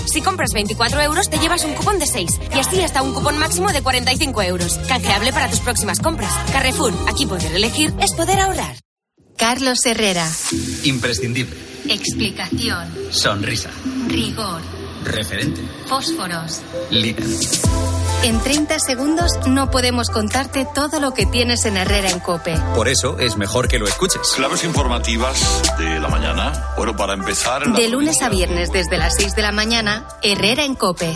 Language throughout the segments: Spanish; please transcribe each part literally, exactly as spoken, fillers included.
Si compras veinticuatro euros, te llevas un cupón de seis. Y así hasta un cupón máximo de cuarenta y cinco euros. Canjeable para tus próximas compras. Carrefour, aquí poder elegir es poder ahorrar. Carlos Herrera. Imprescindible. Explicación. Sonrisa. Rigor. Referente. Fósforos. Líder. En treinta segundos no podemos contarte todo lo que tienes en Herrera en COPE. Por eso es mejor que lo escuches. Claves informativas de la mañana. Bueno, para empezar... De lunes a viernes desde las seis de la mañana, Herrera en COPE.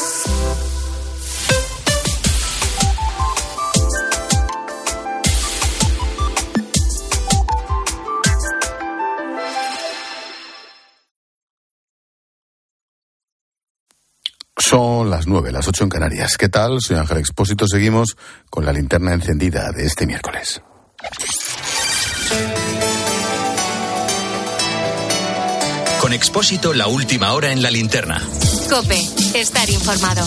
Son las nueve, las ocho en Canarias. ¿Qué tal? Soy Ángel Expósito. Seguimos con la linterna encendida de este miércoles. Con Expósito, la última hora en la linterna. COPE, estar informado.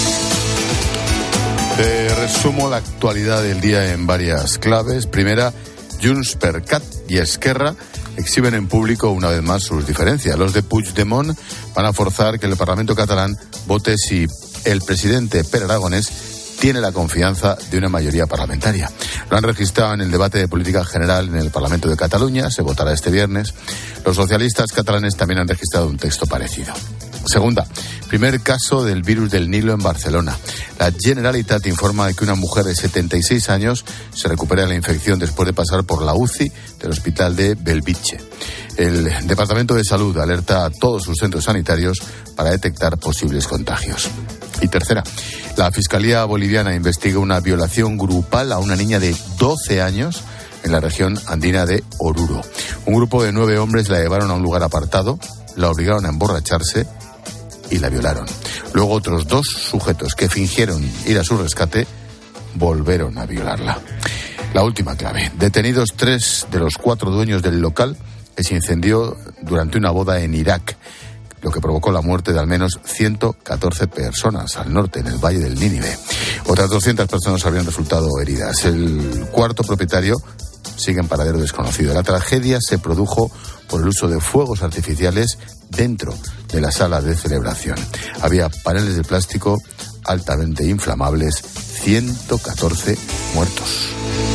Te resumo la actualidad del día en varias claves. Primera, Junts per Cat y Esquerra exhiben en público una vez más sus diferencias. Los de Puigdemont van a forzar que el Parlamento catalán vote si el presidente Pere Aragonès tiene la confianza de una mayoría parlamentaria. Lo han registrado en el debate de política general en el Parlamento de Cataluña, se votará este viernes. Los socialistas catalanes también han registrado un texto parecido. Segunda, primer caso del virus del Nilo en Barcelona. La Generalitat informa de que una mujer de setenta y seis años se recupera de la infección después de pasar por la U C I del hospital de Bellvitge. El Departamento de Salud alerta a todos sus centros sanitarios para detectar posibles contagios. Y tercera, la Fiscalía Boliviana investiga una violación grupal a una niña de doce años en la región andina de Oruro. Un grupo de nueve hombres la llevaron a un lugar apartado, la obligaron a emborracharse y la violaron. Luego otros dos sujetos que fingieron ir a su rescate volvieron a violarla. La última clave. Detenidos tres de los cuatro dueños del local que se incendió durante una boda en Irak, lo que provocó la muerte de al menos ciento catorce personas al norte, en el Valle del Nínive. Otras doscientas personas habrían resultado heridas. El cuarto propietario sigue en paradero desconocido. La tragedia se produjo por el uso de fuegos artificiales dentro de la sala de celebración. Había paneles de plástico altamente inflamables, ciento catorce muertos.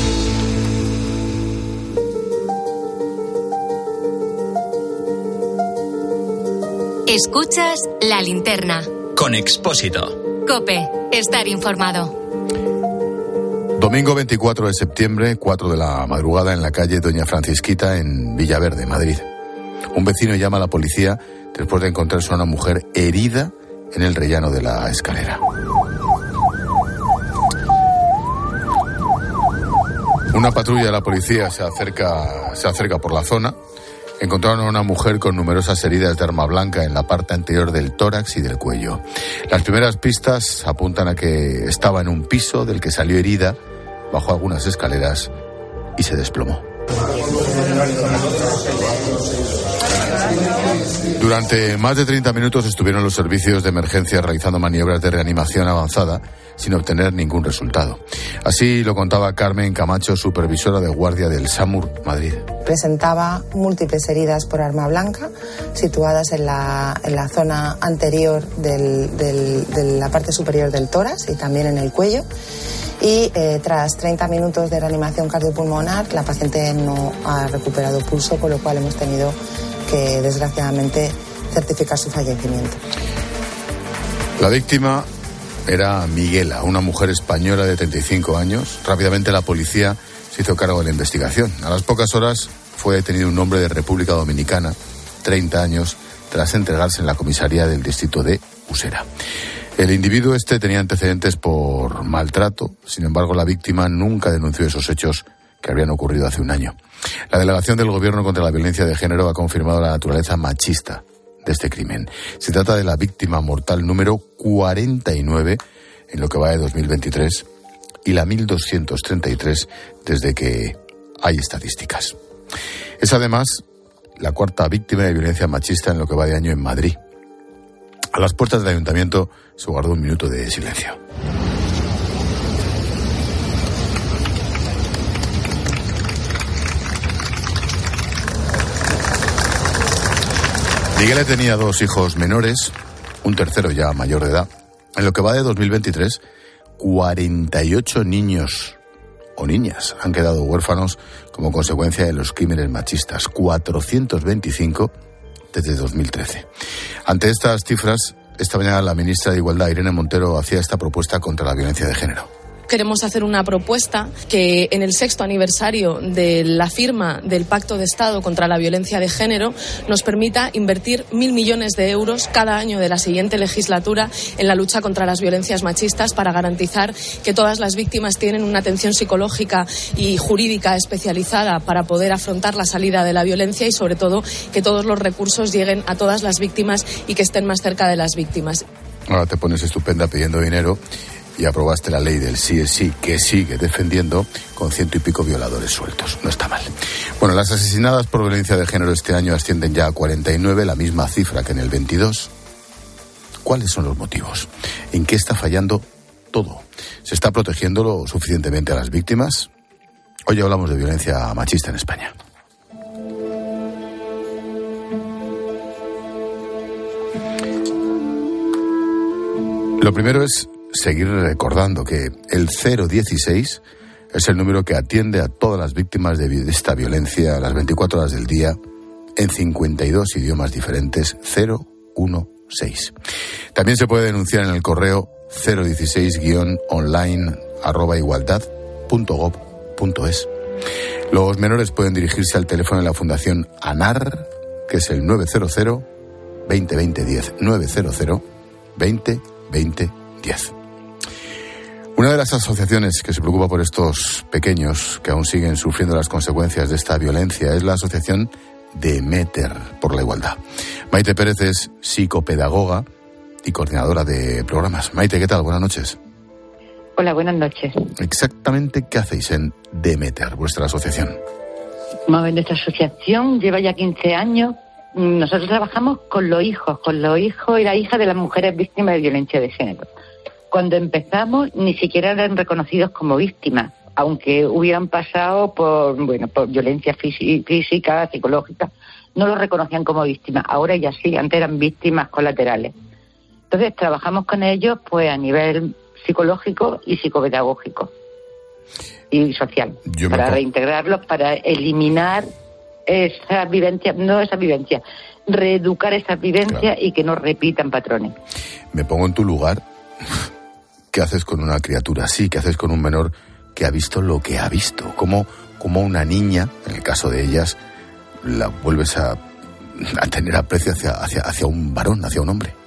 Escuchas la linterna. Con Expósito. COPE, estar informado. Domingo veinticuatro de septiembre, cuatro de la madrugada, en la calle Doña Francisquita, en Villaverde, Madrid. Un vecino llama a la policía después de encontrarse a una mujer herida en el rellano de la escalera. Una patrulla de la policía se acerca, se acerca por la zona. Encontraron a una mujer con numerosas heridas de arma blanca en la parte anterior del tórax y del cuello. Las primeras pistas apuntan a que estaba en un piso del que salió herida, bajó algunas escaleras y se desplomó. Durante más de treinta minutos estuvieron los servicios de emergencia realizando maniobras de reanimación avanzada sin obtener ningún resultado. Así lo contaba Carmen Camacho, supervisora de guardia del SAMUR Madrid. Presentaba múltiples heridas por arma blanca situadas en la, en la zona anterior del, del, de la parte superior del tórax y también en el cuello. Y eh, tras treinta minutos de reanimación cardiopulmonar, la paciente no ha recuperado pulso, con lo cual hemos tenido que, desgraciadamente, certificar su fallecimiento. La víctima era Miguela, una mujer española de treinta y cinco años. Rápidamente la policía se hizo cargo de la investigación. A las pocas horas fue detenido un hombre de República Dominicana, treinta años, tras entregarse en la comisaría del distrito de Usera. El individuo este tenía antecedentes por maltrato. Sin embargo, la víctima nunca denunció esos hechos que habrían ocurrido hace un año. La delegación del Gobierno contra la Violencia de Género ha confirmado la naturaleza machista de este crimen. Se trata de la víctima mortal número cuarenta y nueve en lo que va de dos mil veintitrés y la mil doscientos treinta y tres desde que hay estadísticas. Es además la cuarta víctima de violencia machista en lo que va de año en Madrid. A las puertas del ayuntamiento se guardó un minuto de silencio. Miguel tenía dos hijos menores, un tercero ya mayor de edad. En lo que va de dos mil veintitrés, cuarenta y ocho niños o niñas han quedado huérfanos como consecuencia de los crímenes machistas, cuatrocientos veinticinco desde dos mil trece. Ante estas cifras, esta mañana la ministra de Igualdad, Irene Montero, hacía esta propuesta contra la violencia de género. Queremos hacer una propuesta que en el sexto aniversario de la firma del Pacto de Estado contra la Violencia de Género nos permita invertir mil millones de euros cada año de la siguiente legislatura en la lucha contra las violencias machistas para garantizar que todas las víctimas tienen una atención psicológica y jurídica especializada para poder afrontar la salida de la violencia y sobre todo que todos los recursos lleguen a todas las víctimas y que estén más cerca de las víctimas. Ahora te pones estupenda pidiendo dinero y aprobaste la ley del sí es sí, que sigue defendiendo con ciento y pico violadores sueltos. No está mal. Bueno, las asesinadas por violencia de género este año ascienden ya a cuarenta y nueve, la misma cifra que en el veintidós. ¿Cuáles son los motivos? ¿En qué está fallando todo? ¿Se está protegiendo lo suficientemente a las víctimas? Hoy hablamos de violencia machista en España. Lo primero es seguir recordando que el cero dieciséis es el número que atiende a todas las víctimas de esta violencia a las veinticuatro horas del día en cincuenta y dos idiomas diferentes. Cero dieciséis. También se puede denunciar en el correo cero dieciséis guión online arroba igualdad punto gob punto es. Los menores pueden dirigirse al teléfono de la Fundación ANAR, que es el nueve cero cero veinte veinte diez, nueve cero cero veinte veinte diez. Una de las asociaciones que se preocupa por estos pequeños que aún siguen sufriendo las consecuencias de esta violencia es la asociación Demeter por la Igualdad. Maite Pérez es psicopedagoga y coordinadora de programas. Maite, ¿qué tal? Buenas noches. Hola, buenas noches. Exactamente, ¿qué hacéis en Demeter, vuestra asociación? Bueno, nuestra asociación lleva ya quince años. Nosotros trabajamos con los hijos, con los hijos y las hijas de las mujeres víctimas de violencia de género. Cuando empezamos ni siquiera eran reconocidos como víctimas, aunque hubieran pasado por bueno por violencia fí- física, psicológica, no los reconocían como víctimas. Ahora ya sí, antes eran víctimas colaterales. Entonces trabajamos con ellos pues a nivel psicológico y psicopedagógico y social, Yo para me... reintegrarlos, para eliminar esa vivencia, no esa vivencia, reeducar esas vivencias, claro, y que no repitan patrones. Me pongo en tu lugar. ¿Qué haces con una criatura así? ¿Qué haces con un menor que ha visto lo que ha visto? ¿Cómo, cómo una niña, en el caso de ellas, la vuelves a, a tener aprecio hacia, hacia, hacia un varón, hacia un hombre?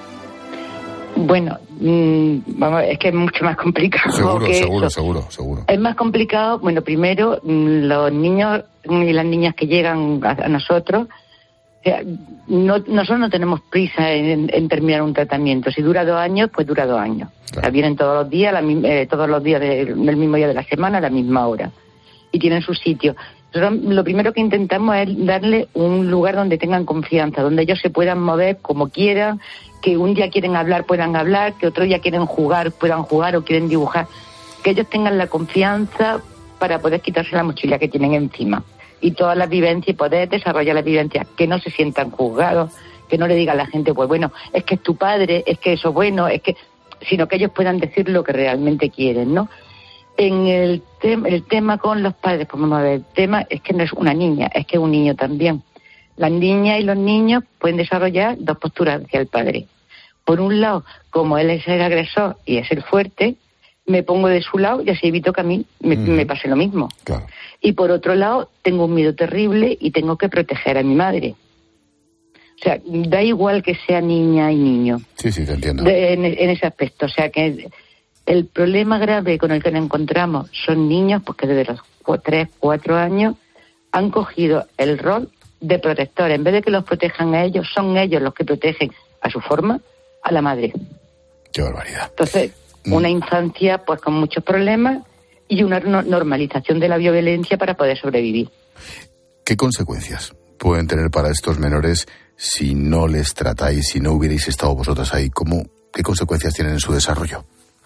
Bueno, mmm, vamos, es que es mucho más complicado. Seguro, que seguro, eso. seguro, seguro. Es más complicado, bueno, primero, los niños y las niñas que llegan a, a nosotros, o sea, no, nosotros no tenemos prisa en, en terminar un tratamiento. Si dura dos años, pues dura dos años. Claro. O sea, vienen todos los días, la, eh, todos los días de, del mismo día de la semana, a la misma hora. Y tienen su sitio. Nosotros lo primero que intentamos es darle un lugar donde tengan confianza, donde ellos se puedan mover como quieran, que un día quieren hablar, puedan hablar, que otro día quieren jugar, puedan jugar o quieren dibujar. Que ellos tengan la confianza para poder quitarse la mochila que tienen encima. Y todas las vivencias, y poder desarrollar las vivencias, que no se sientan juzgados, que no le diga a la gente, pues bueno, es que es tu padre, es que eso bueno, es que, sino que ellos puedan decir lo que realmente quieren, ¿no? En el, te- el tema con los padres, pues vamos a ver, el tema es que no es una niña, es que es un niño también. Las niñas y los niños pueden desarrollar dos posturas hacia el padre. Por un lado, como él es el agresor y es el fuerte, me pongo de su lado y así evito que a mí me, mm. me pase lo mismo. Claro. Y por otro lado, tengo un miedo terrible y tengo que proteger a mi madre. O sea, da igual que sea niña y niño. Sí, sí, te entiendo. De, en, en ese aspecto. O sea, que el problema grave con el que nos encontramos son niños porque desde los tres, cuatro años han cogido el rol de protector. En vez de que los protejan a ellos, son ellos los que protegen a su forma a la madre. Qué barbaridad. Entonces, mm. una infancia pues con muchos problemas y una no- normalización de la violencia para poder sobrevivir. ¿Qué consecuencias pueden tener para estos menores si no les tratáis, si no hubierais estado vosotras ahí? ¿Cómo, ¿Qué consecuencias tienen en su desarrollo?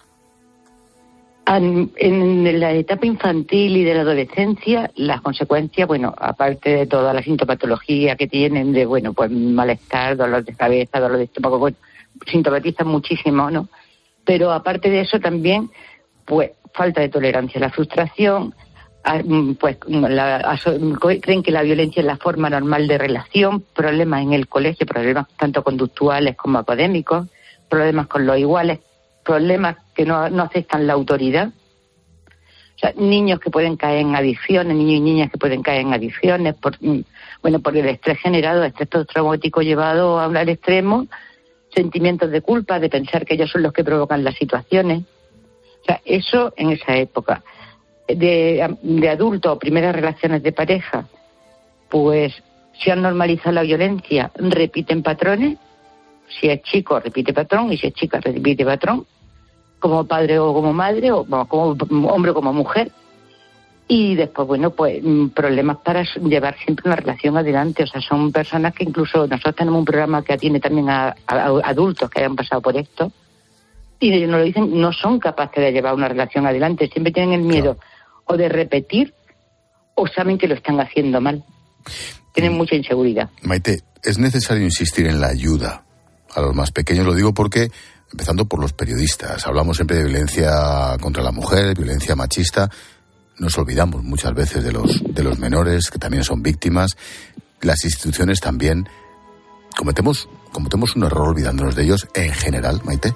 En la etapa infantil y de la adolescencia, las consecuencias, bueno, aparte de toda la sintomatología que tienen de, bueno, pues malestar, dolor de cabeza, dolor de estómago, bueno, sintomatizan muchísimo, ¿no? Pero aparte de eso también, pues, falta de tolerancia a la frustración, a, pues la, a, creen que la violencia es la forma normal de relación, problemas en el colegio, problemas tanto conductuales como académicos, problemas con los iguales, problemas que no, no aceptan la autoridad. O sea, niños que pueden caer en adicciones, niños y niñas que pueden caer en adicciones, por, bueno, por el estrés generado, estrés traumático llevado a un al extremo, sentimientos de culpa, de pensar que ellos son los que provocan las situaciones. O sea, eso en esa época. De, de adulto, primeras relaciones de pareja, pues si han normalizado la violencia, repiten patrones. Si es chico, repite patrón, y si es chica, repite patrón, como padre o como madre, o como hombre o como mujer. Y después, bueno, pues problemas para llevar siempre una relación adelante. O sea, son personas que incluso nosotros tenemos un programa que atiende también a, a, a adultos que hayan pasado por esto, y ellos nos lo dicen, no son capaces de llevar una relación adelante. Siempre tienen el miedo o de repetir, o saben que lo están haciendo mal. Tienen mucha inseguridad. Maite, es necesario insistir en la ayuda a los más pequeños. Lo digo porque, empezando por los periodistas, hablamos siempre de violencia contra la mujer, violencia machista. Nos olvidamos muchas veces de los, de los menores, que también son víctimas. Las instituciones también. ¿Cometemos, cometemos un error olvidándonos de ellos en general, Maite?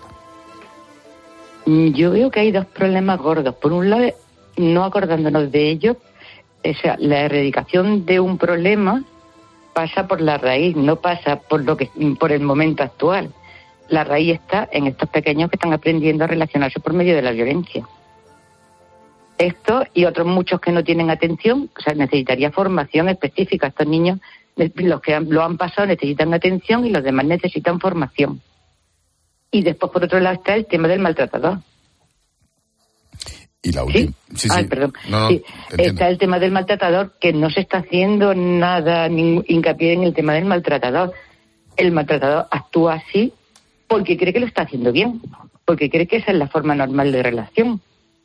Yo veo que hay dos problemas gordos. Por un lado, no acordándonos de ellos, o sea, la erradicación de un problema pasa por la raíz, no pasa por lo que por el momento actual. La raíz está en estos pequeños que están aprendiendo a relacionarse por medio de la violencia. Esto y otros muchos que no tienen atención, o sea, necesitaría formación específica. Estos niños, los que han, lo han pasado, necesitan atención y los demás necesitan formación. Y después, por otro lado, está el tema del maltratador. Y la última. ¿Sí? Sí, sí. Ay, perdón. No, no, sí. Está el tema del maltratador, que no se está haciendo nada, ni hincapié en el tema del maltratador. El maltratador actúa así porque cree que lo está haciendo bien, porque cree que esa es la forma normal de relación.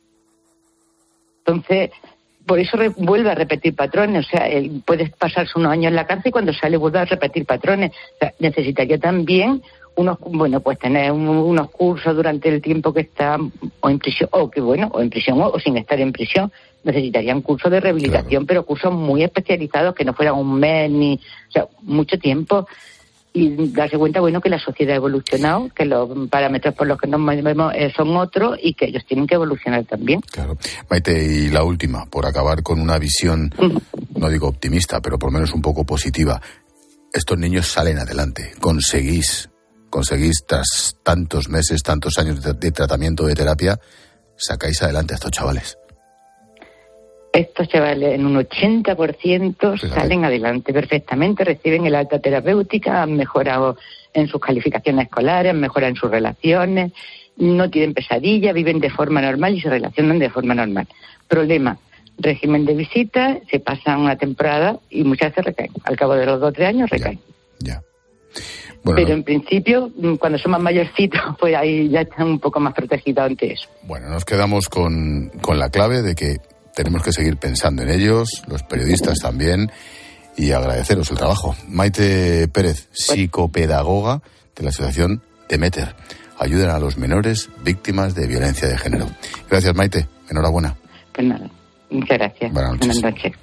Entonces, por eso re- vuelve a repetir patrones. O sea, él puede pasarse unos años en la cárcel y cuando sale vuelve a repetir patrones. O sea, necesitaría también unos, bueno, pues tener un, unos cursos durante el tiempo que está o en prisión, o que bueno, o en prisión o, o sin estar en prisión. Necesitarían cursos de rehabilitación, claro, pero cursos muy especializados que no fueran un mes ni, o sea, mucho tiempo. Y darse cuenta, bueno, que la sociedad ha evolucionado, que los parámetros por los que nos movemos son otros y que ellos tienen que evolucionar también. Claro. Maite, y la última, por acabar con una visión, no digo optimista, pero por lo menos un poco positiva. Estos niños salen adelante, conseguís, conseguís tras tantos meses, tantos años de, de tratamiento, de terapia, sacáis adelante a estos chavales. Estos chavales en un ochenta por ciento salen adelante perfectamente, reciben el alta terapéutica, han mejorado en sus calificaciones escolares, han mejorado en sus relaciones, no tienen pesadillas, viven de forma normal y se relacionan de forma normal. Problema, régimen de visitas, se pasan una temporada y muchas veces recaen. Al cabo de los dos o tres años recaen. Ya. ya. Bueno, Pero no. en principio, cuando son más mayorcitos, pues ahí ya están un poco más protegidos ante eso. Bueno, nos quedamos con, con la clave de que tenemos que seguir pensando en ellos, los periodistas también, y agradeceros el trabajo. Maite Pérez, psicopedagoga de la asociación Demeter. Ayudan a los menores víctimas de violencia de género. Gracias, Maite. Enhorabuena. Pues nada, muchas gracias. Buenas noches. Buenas noches.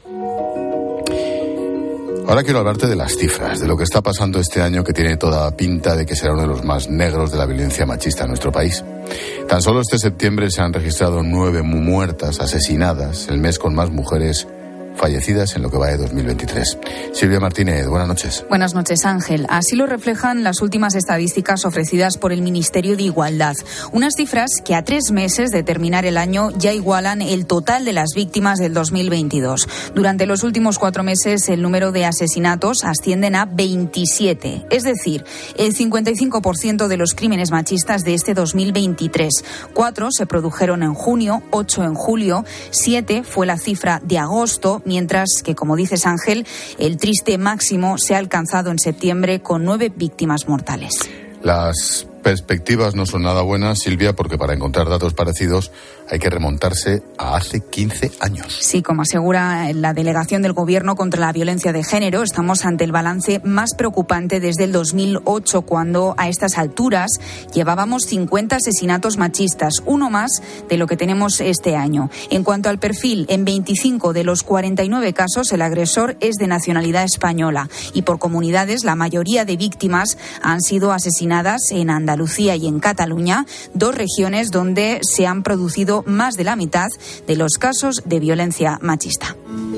Ahora quiero hablarte de las cifras, de lo que está pasando este año, que tiene toda pinta de que será uno de los más negros de la violencia machista en nuestro país. Tan solo este septiembre se han registrado nueve muertas, asesinadas, el mes con más mujeres fallecidas en lo que va de dos mil veintitrés. Silvia Martínez, buenas noches. Buenas noches, Ángel. Así lo reflejan las últimas estadísticas ofrecidas por el Ministerio de Igualdad. Unas cifras que a tres meses de terminar el año ya igualan el total de las víctimas del dos mil veintidós. Durante los últimos cuatro meses el número de asesinatos ascienden a veintisiete. Es decir, el cincuenta y cinco por ciento de los crímenes machistas de este dos mil veintitrés. Cuatro se produjeron en junio, ocho en julio, siete fue la cifra de agosto, mientras que, como dices, Ángel, el triste máximo se ha alcanzado en septiembre con nueve víctimas mortales. Las perspectivas no son nada buenas, Silvia, porque para encontrar datos parecidos hay que remontarse a hace quince años. Sí, como asegura la delegación del Gobierno contra la violencia de género, estamos ante el balance más preocupante desde el dos mil ocho, cuando a estas alturas llevábamos cincuenta asesinatos machistas, uno más de lo que tenemos este año. En cuanto al perfil, en veinticinco de los cuarenta y nueve casos el agresor es de nacionalidad española y por comunidades la mayoría de víctimas han sido asesinadas en Andalucía y en Cataluña, dos regiones donde se han producido más de la mitad de los casos de violencia machista.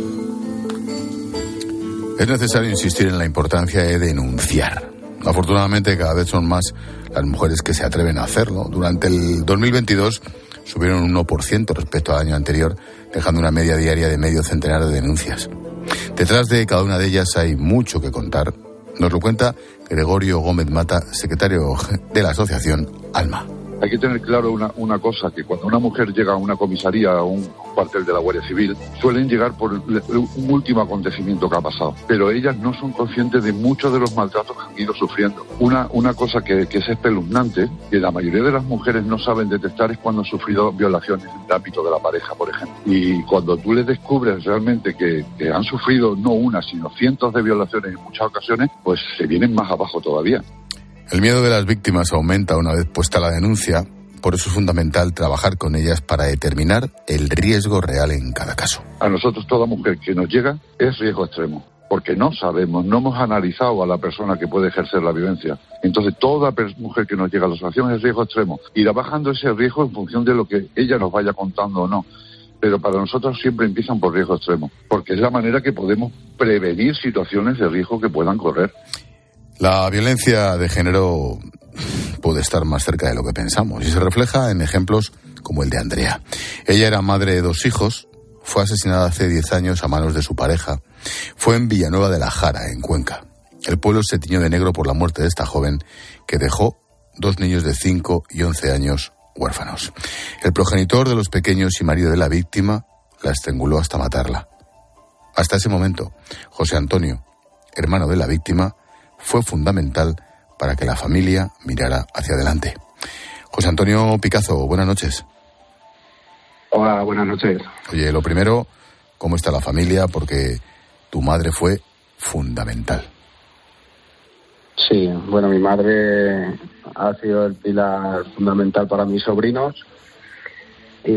Es necesario insistir en la importancia de denunciar. Afortunadamente, cada vez son más las mujeres que se atreven a hacerlo. Durante el dos mil veintidós subieron un uno por ciento respecto al año anterior, dejando una media diaria de medio centenar de denuncias. Detrás de cada una de ellas hay mucho que contar. Nos lo cuenta Gregorio Gómez Mata, secretario de la asociación ALMA. Hay que tener claro una, una cosa, que cuando una mujer llega a una comisaría o a un cuartel de la Guardia Civil, suelen llegar por un último acontecimiento que ha pasado. Pero ellas no son conscientes de muchos de los maltratos que han ido sufriendo. Una, una cosa que, que es espeluznante, que la mayoría de las mujeres no saben detectar, es cuando han sufrido violaciones en el ámbito de la pareja, por ejemplo. Y cuando tú les descubres realmente que, que han sufrido no una, sino cientos de violaciones en muchas ocasiones, pues se vienen más abajo todavía. El miedo de las víctimas aumenta una vez puesta la denuncia, por eso es fundamental trabajar con ellas para determinar el riesgo real en cada caso. A nosotros toda mujer que nos llega es riesgo extremo, porque no sabemos, no hemos analizado a la persona que puede ejercer la violencia. Entonces toda mujer que nos llega a la asociación es riesgo extremo, irá bajando ese riesgo en función de lo que ella nos vaya contando o no. Pero para nosotros siempre empiezan por riesgo extremo, porque es la manera que podemos prevenir situaciones de riesgo que puedan correr. La violencia de género puede estar más cerca de lo que pensamos y se refleja en ejemplos como el de Andrea. Ella era madre de dos hijos, fue asesinada hace diez años a manos de su pareja. Fue en Villanueva de la Jara, en Cuenca. El pueblo se tiñó de negro por la muerte de esta joven que dejó dos niños de cinco y once años huérfanos. El progenitor de los pequeños y marido de la víctima la estranguló hasta matarla. Hasta ese momento, José Antonio, hermano de la víctima, fue fundamental para que la familia mirara hacia adelante. José Antonio Picazo, buenas noches. Hola, buenas noches. Oye, lo primero, ¿cómo está la familia? Porque tu madre fue fundamental. Sí, bueno, mi madre ha sido el pilar fundamental para mis sobrinos y,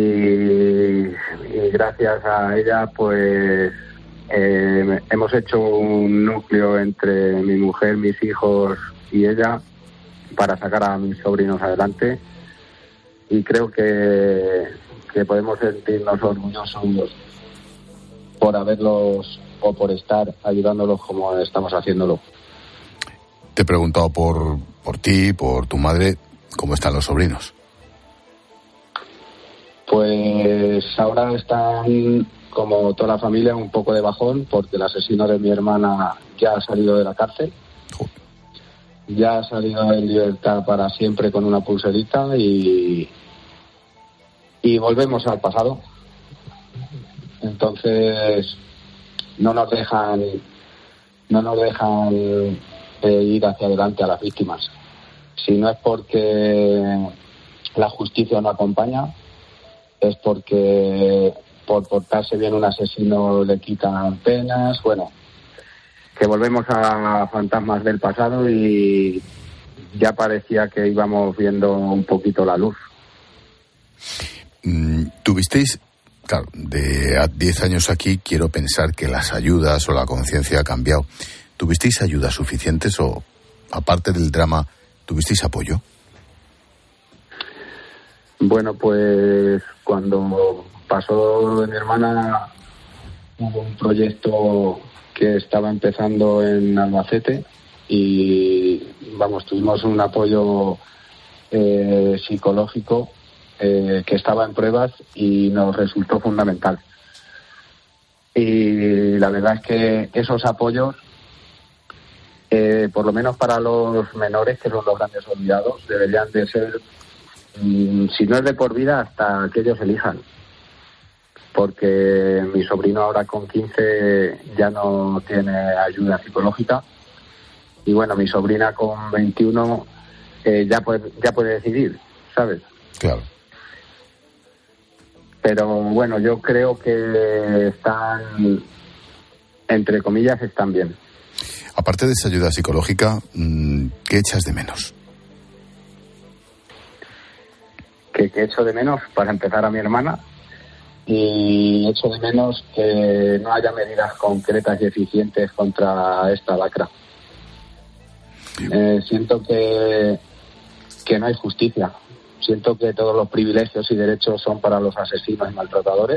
y gracias a ella, pues, Eh, hemos hecho un núcleo entre mi mujer, mis hijos y ella para sacar a mis sobrinos adelante y creo que, que podemos sentirnos orgullosos por haberlos o por estar ayudándolos como estamos haciéndolo. Te he preguntado por, por ti, por tu madre, ¿cómo están los sobrinos? Pues ahora están, como toda la familia, un poco de bajón porque el asesino de mi hermana ya ha salido de la cárcel. Ya ha salido en libertad para siempre con una pulserita y, y volvemos al pasado. Entonces no nos dejan no nos dejan eh, ir hacia adelante a las víctimas. Si no es porque la justicia no acompaña, es porque por portarse bien un asesino le quitan penas. Bueno, que volvemos a fantasmas del pasado y ya parecía que íbamos viendo un poquito la luz. ¿Tuvisteis, claro, de diez años aquí, quiero pensar que las ayudas o la conciencia ha cambiado? ¿Tuvisteis ayudas suficientes o, aparte del drama, tuvisteis apoyo? Bueno, pues cuando pasó de mi hermana hubo un proyecto que estaba empezando en Albacete y vamos, tuvimos un apoyo eh, psicológico eh, que estaba en pruebas y nos resultó fundamental. Y la verdad es que esos apoyos, eh, por lo menos para los menores, que son los grandes olvidados, deberían de ser, mm, si no es de por vida, hasta que ellos elijan. Porque mi sobrino ahora con quince ya no tiene ayuda psicológica y bueno, mi sobrina con veintiuno eh, ya puede, ya puede decidir, ¿sabes? Claro. Pero bueno, yo creo que están, entre comillas, están bien. Aparte de esa ayuda psicológica, ¿qué echas de menos? Que, que echo de menos, para empezar, a mi hermana, y echo de menos que no haya medidas concretas y eficientes contra esta lacra. Eh, siento que, que no hay justicia. Siento que todos los privilegios y derechos son para los asesinos y maltratadores.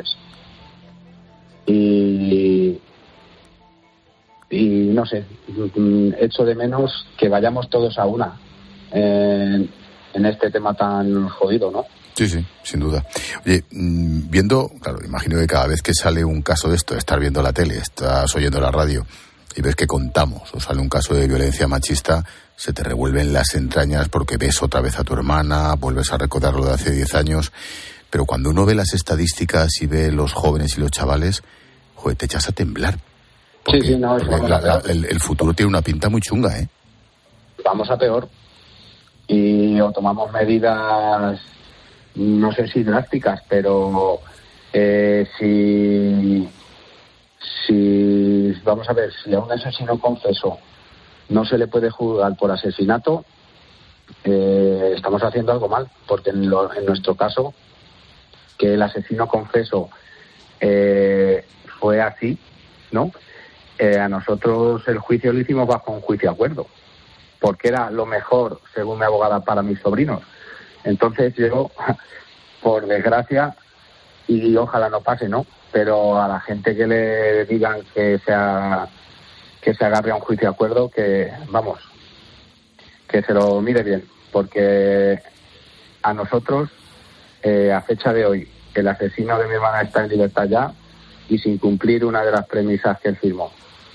Y, y no sé, echo de menos que vayamos todos a una en, en este tema tan jodido, ¿no? Sí, sí, sin duda. Oye, viendo, claro, imagino que cada vez que sale un caso de esto, estás viendo la tele, estás oyendo la radio y ves que contamos o sale un caso de violencia machista, se te revuelven las entrañas porque ves otra vez a tu hermana, vuelves a recordar lo de hace diez años, pero cuando uno ve las estadísticas y ve los jóvenes y los chavales, joder, te echas a temblar. Porque sí, sí, no, la, la, el, el futuro tiene una pinta muy chunga, ¿eh? Vamos a peor. Y o tomamos medidas, no sé si drásticas, pero eh, si, si, vamos a ver, si a un asesino confeso no se le puede juzgar por asesinato, eh, estamos haciendo algo mal, porque en, lo, en nuestro caso, que el asesino confeso eh, fue así, ¿no? Eh, a nosotros el juicio lo hicimos bajo un juicio de acuerdo, porque era lo mejor, según mi abogada, para mis sobrinos. Entonces yo, por desgracia, y ojalá no pase, ¿no? Pero a la gente que le digan que sea que se agarre a un juicio de acuerdo, que, vamos, que se lo mire bien, porque a nosotros, eh, a fecha de hoy, el asesino de mi hermana está en libertad ya y sin cumplir una de las premisas que él firmó.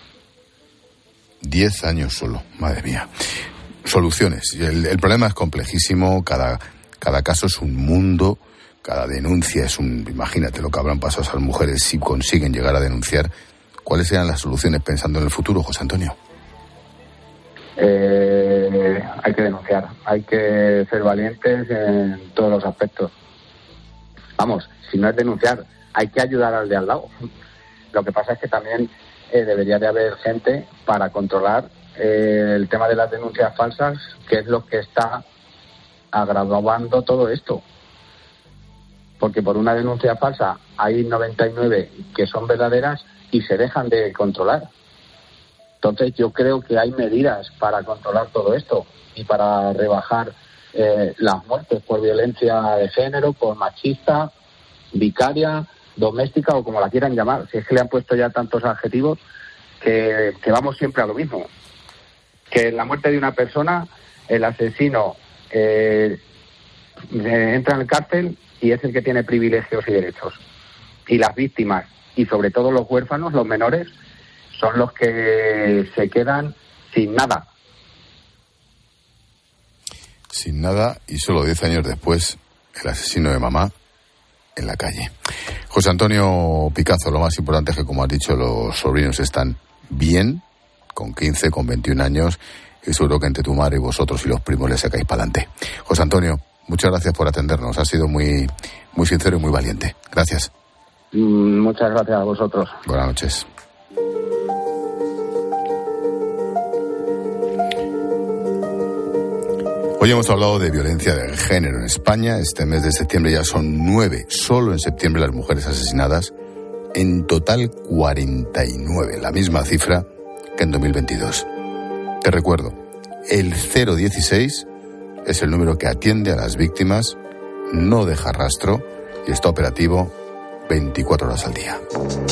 Diez años solo, madre mía. Soluciones. El, el problema es complejísimo, cada, cada caso es un mundo, cada denuncia es un... Imagínate lo que habrán pasado esas mujeres si consiguen llegar a denunciar. ¿Cuáles serían las soluciones pensando en el futuro, José Antonio? Eh, hay que denunciar, hay que ser valientes en todos los aspectos. Vamos, si no es denunciar, hay que ayudar al de al lado. Lo que pasa es que también eh, debería de haber gente para controlar eh, el tema de las denuncias falsas, que es lo que está agravando todo esto. Porque por una denuncia falsa hay noventa y nueve que son verdaderas y se dejan de controlar. Entonces yo creo que hay medidas para controlar todo esto y para rebajar eh, las muertes por violencia de género, por machista, vicaria, doméstica o como la quieran llamar. Si es que le han puesto ya tantos adjetivos que, que vamos siempre a lo mismo. Que en la muerte de una persona el asesino eh, entra en el cárcel y es el que tiene privilegios y derechos. Y las víctimas, y sobre todo los huérfanos, los menores, son los que se quedan sin nada. Sin nada, y solo diez años después, el asesino de mamá en la calle. José Antonio Picazo, lo más importante es que, como has dicho, los sobrinos están bien, con quince, con veintiún años, y seguro que entre tu madre y vosotros y los primos les sacáis para adelante. José Antonio, muchas gracias por atendernos, has sido muy, muy sincero y muy valiente. Gracias. Muchas gracias a vosotros. Buenas noches. Hoy hemos hablado de violencia de género en España. Este mes de septiembre ya son nueve, solo en septiembre, las mujeres asesinadas. En total cuarenta y nueve, la misma cifra que en dos mil veintidós. Te recuerdo, el cero dieciséis es el número que atiende a las víctimas, no deja rastro y está operativo veinticuatro horas al día.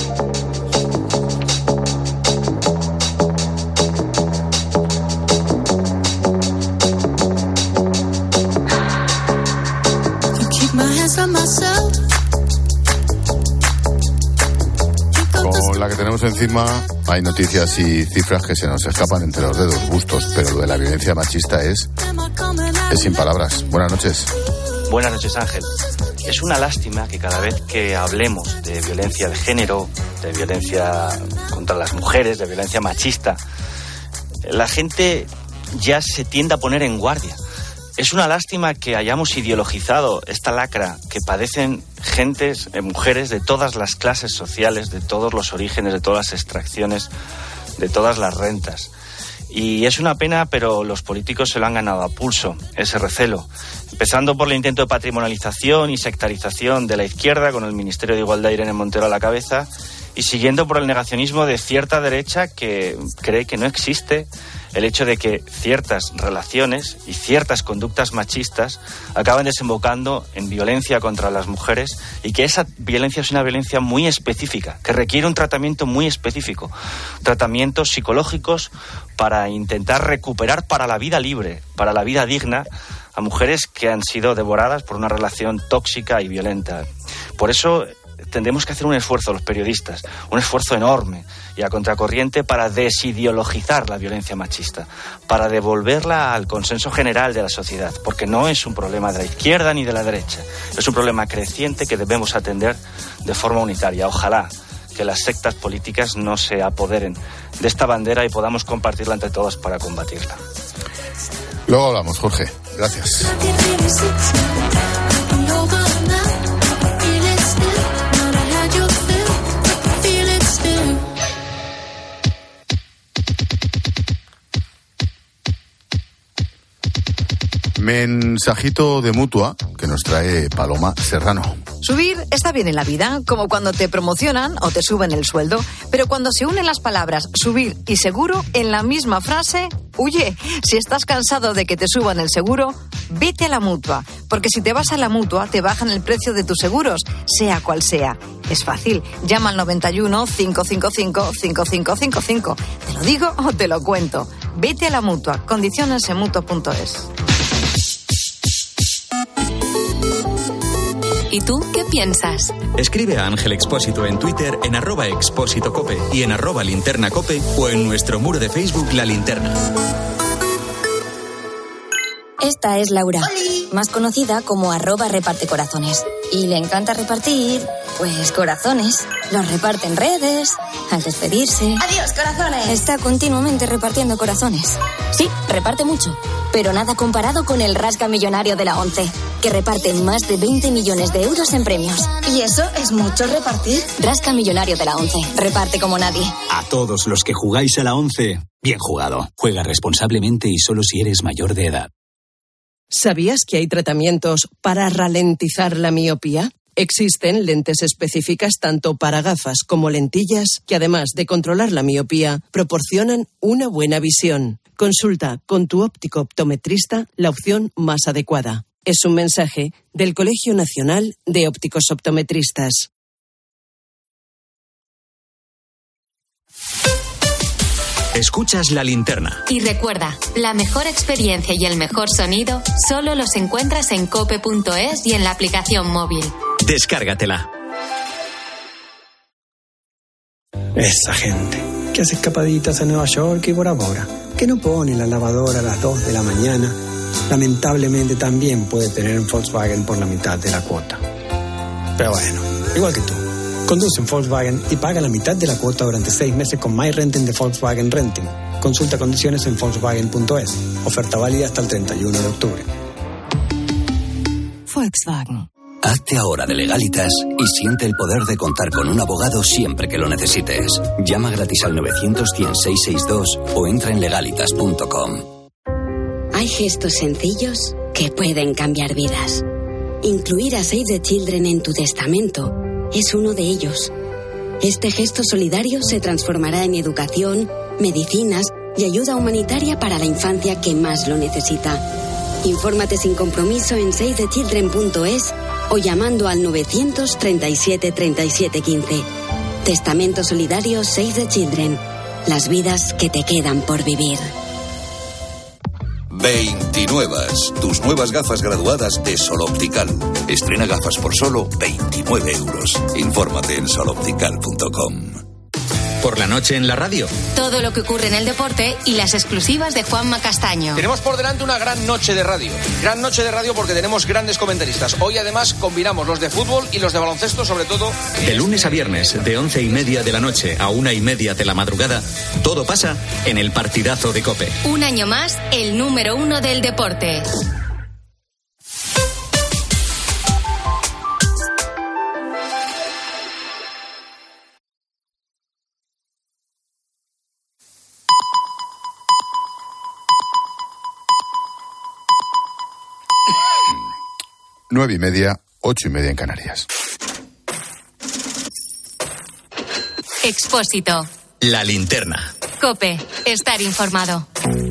Con la que tenemos encima hay noticias y cifras que se nos escapan entre los dedos, gustos, pero lo de la violencia machista es, es sin palabras. Buenas noches. Buenas noches, Ángel. Es una lástima que cada vez que hablemos de violencia de género, de violencia contra las mujeres, de violencia machista, la gente ya se tiende a poner en guardia. es una lástima que hayamos ideologizado esta lacra que padecen gentes, eh, mujeres de todas las clases sociales, de todos los orígenes, de todas las extracciones, de todas las rentas. Y es una pena, pero los políticos se lo han ganado a pulso, ese recelo. Empezando por el intento de patrimonialización y sectarización de la izquierda, con el Ministerio de Igualdad de Irene Montero a la cabeza, y siguiendo por el negacionismo de cierta derecha que cree que no existe el hecho de que ciertas relaciones y ciertas conductas machistas acaban desembocando en violencia contra las mujeres y que esa violencia es una violencia muy específica, que requiere un tratamiento muy específico, tratamientos psicológicos para intentar recuperar para la vida libre, para la vida digna, a mujeres que han sido devoradas por una relación tóxica y violenta. Por eso tendremos que hacer un esfuerzo los periodistas, un esfuerzo enorme y a contracorriente para desideologizar la violencia machista, para devolverla al consenso general de la sociedad, porque no es un problema de la izquierda ni de la derecha, es un problema creciente que debemos atender de forma unitaria. Ojalá que las sectas políticas no se apoderen de esta bandera y podamos compartirla entre todos para combatirla. Luego hablamos, Jorge. Gracias. Mensajito de Mutua que nos trae Paloma Serrano. Subir está bien en la vida, como cuando te promocionan o te suben el sueldo, pero cuando se unen las palabras subir y seguro en la misma frase, huye. Si estás cansado de que te suban el seguro, vete a la Mutua, porque si te vas a la Mutua te bajan el precio de tus seguros, sea cual sea. Es fácil, llama al noventa y uno, cinco cinco cinco, cinco cinco cinco cinco. ¿Te lo digo o te lo cuento? Vete a la Mutua, condiciones en mutua punto es. ¿Y tú qué piensas? Escribe a Ángel Expósito en Twitter en arroba Expósito Cope y en arroba Linterna Cope o en nuestro muro de Facebook La Linterna. Esta es Laura, más conocida como arroba reparte corazones. Y le encanta repartir, pues, corazones. Los reparte en redes, al despedirse. ¡Adiós, corazones! Está continuamente repartiendo corazones. Sí, reparte mucho, pero nada comparado con el Rasca Millonario de la ONCE, que reparte más de veinte millones de euros en premios. ¿Y eso es mucho repartir? Rasca Millonario de la ONCE, reparte como nadie. A todos los que jugáis a la ONCE, bien jugado. Juega responsablemente y solo si eres mayor de edad. ¿Sabías que hay tratamientos para ralentizar la miopía? Existen lentes específicas tanto para gafas como lentillas que, además de controlar la miopía, proporcionan una buena visión. Consulta con tu óptico optometrista la opción más adecuada. Es un mensaje del Colegio Nacional de Ópticos Optometristas. Escuchas La Linterna. Y recuerda, la mejor experiencia y el mejor sonido solo los encuentras en cope punto es y en la aplicación móvil. Descárgatela. Esa gente que hace escapaditas a Nueva York y Bora Bora, que no pone la lavadora a las dos de la mañana, lamentablemente también puede tener un Volkswagen por la mitad de la cuota. Pero bueno, igual que tú. Conduce en Volkswagen y paga la mitad de la cuota durante seis meses con My Renting de Volkswagen Renting. Consulta condiciones en Volkswagen punto es. Oferta válida hasta el treinta y uno de octubre. Volkswagen. Hazte ahora de Legalitas y siente el poder de contar con un abogado siempre que lo necesites. Llama gratis al novecientos, cien, seiscientos sesenta y dos o entra en legalitas punto com. Hay gestos sencillos que pueden cambiar vidas. Incluir a Save the Children en tu testamento es uno de ellos. Este gesto solidario se transformará en educación, medicinas y ayuda humanitaria para la infancia que más lo necesita. Infórmate sin compromiso en save the children punto es o llamando al novecientos, treinta y siete, treinta y siete, quince. Testamento solidario Save the Children. Las vidas que te quedan por vivir. veintinuevas, tus nuevas gafas graduadas de Sol Optical. Estrena gafas por solo veintinueve euros. Infórmate en sol optical punto com. Por la noche en la radio. Todo lo que ocurre en el deporte y las exclusivas de Juanma Castaño. Tenemos por delante una gran noche de radio. Gran noche de radio porque tenemos grandes comentaristas. Hoy además combinamos los de fútbol y los de baloncesto, sobre todo. De lunes a viernes, de once y media de la noche a una y media de la madrugada, todo pasa en el partidazo de COPE. Un año más, el número uno del deporte. nueve y media, ocho y media en Canarias. Expósito. La linterna. COPE. Estar informado.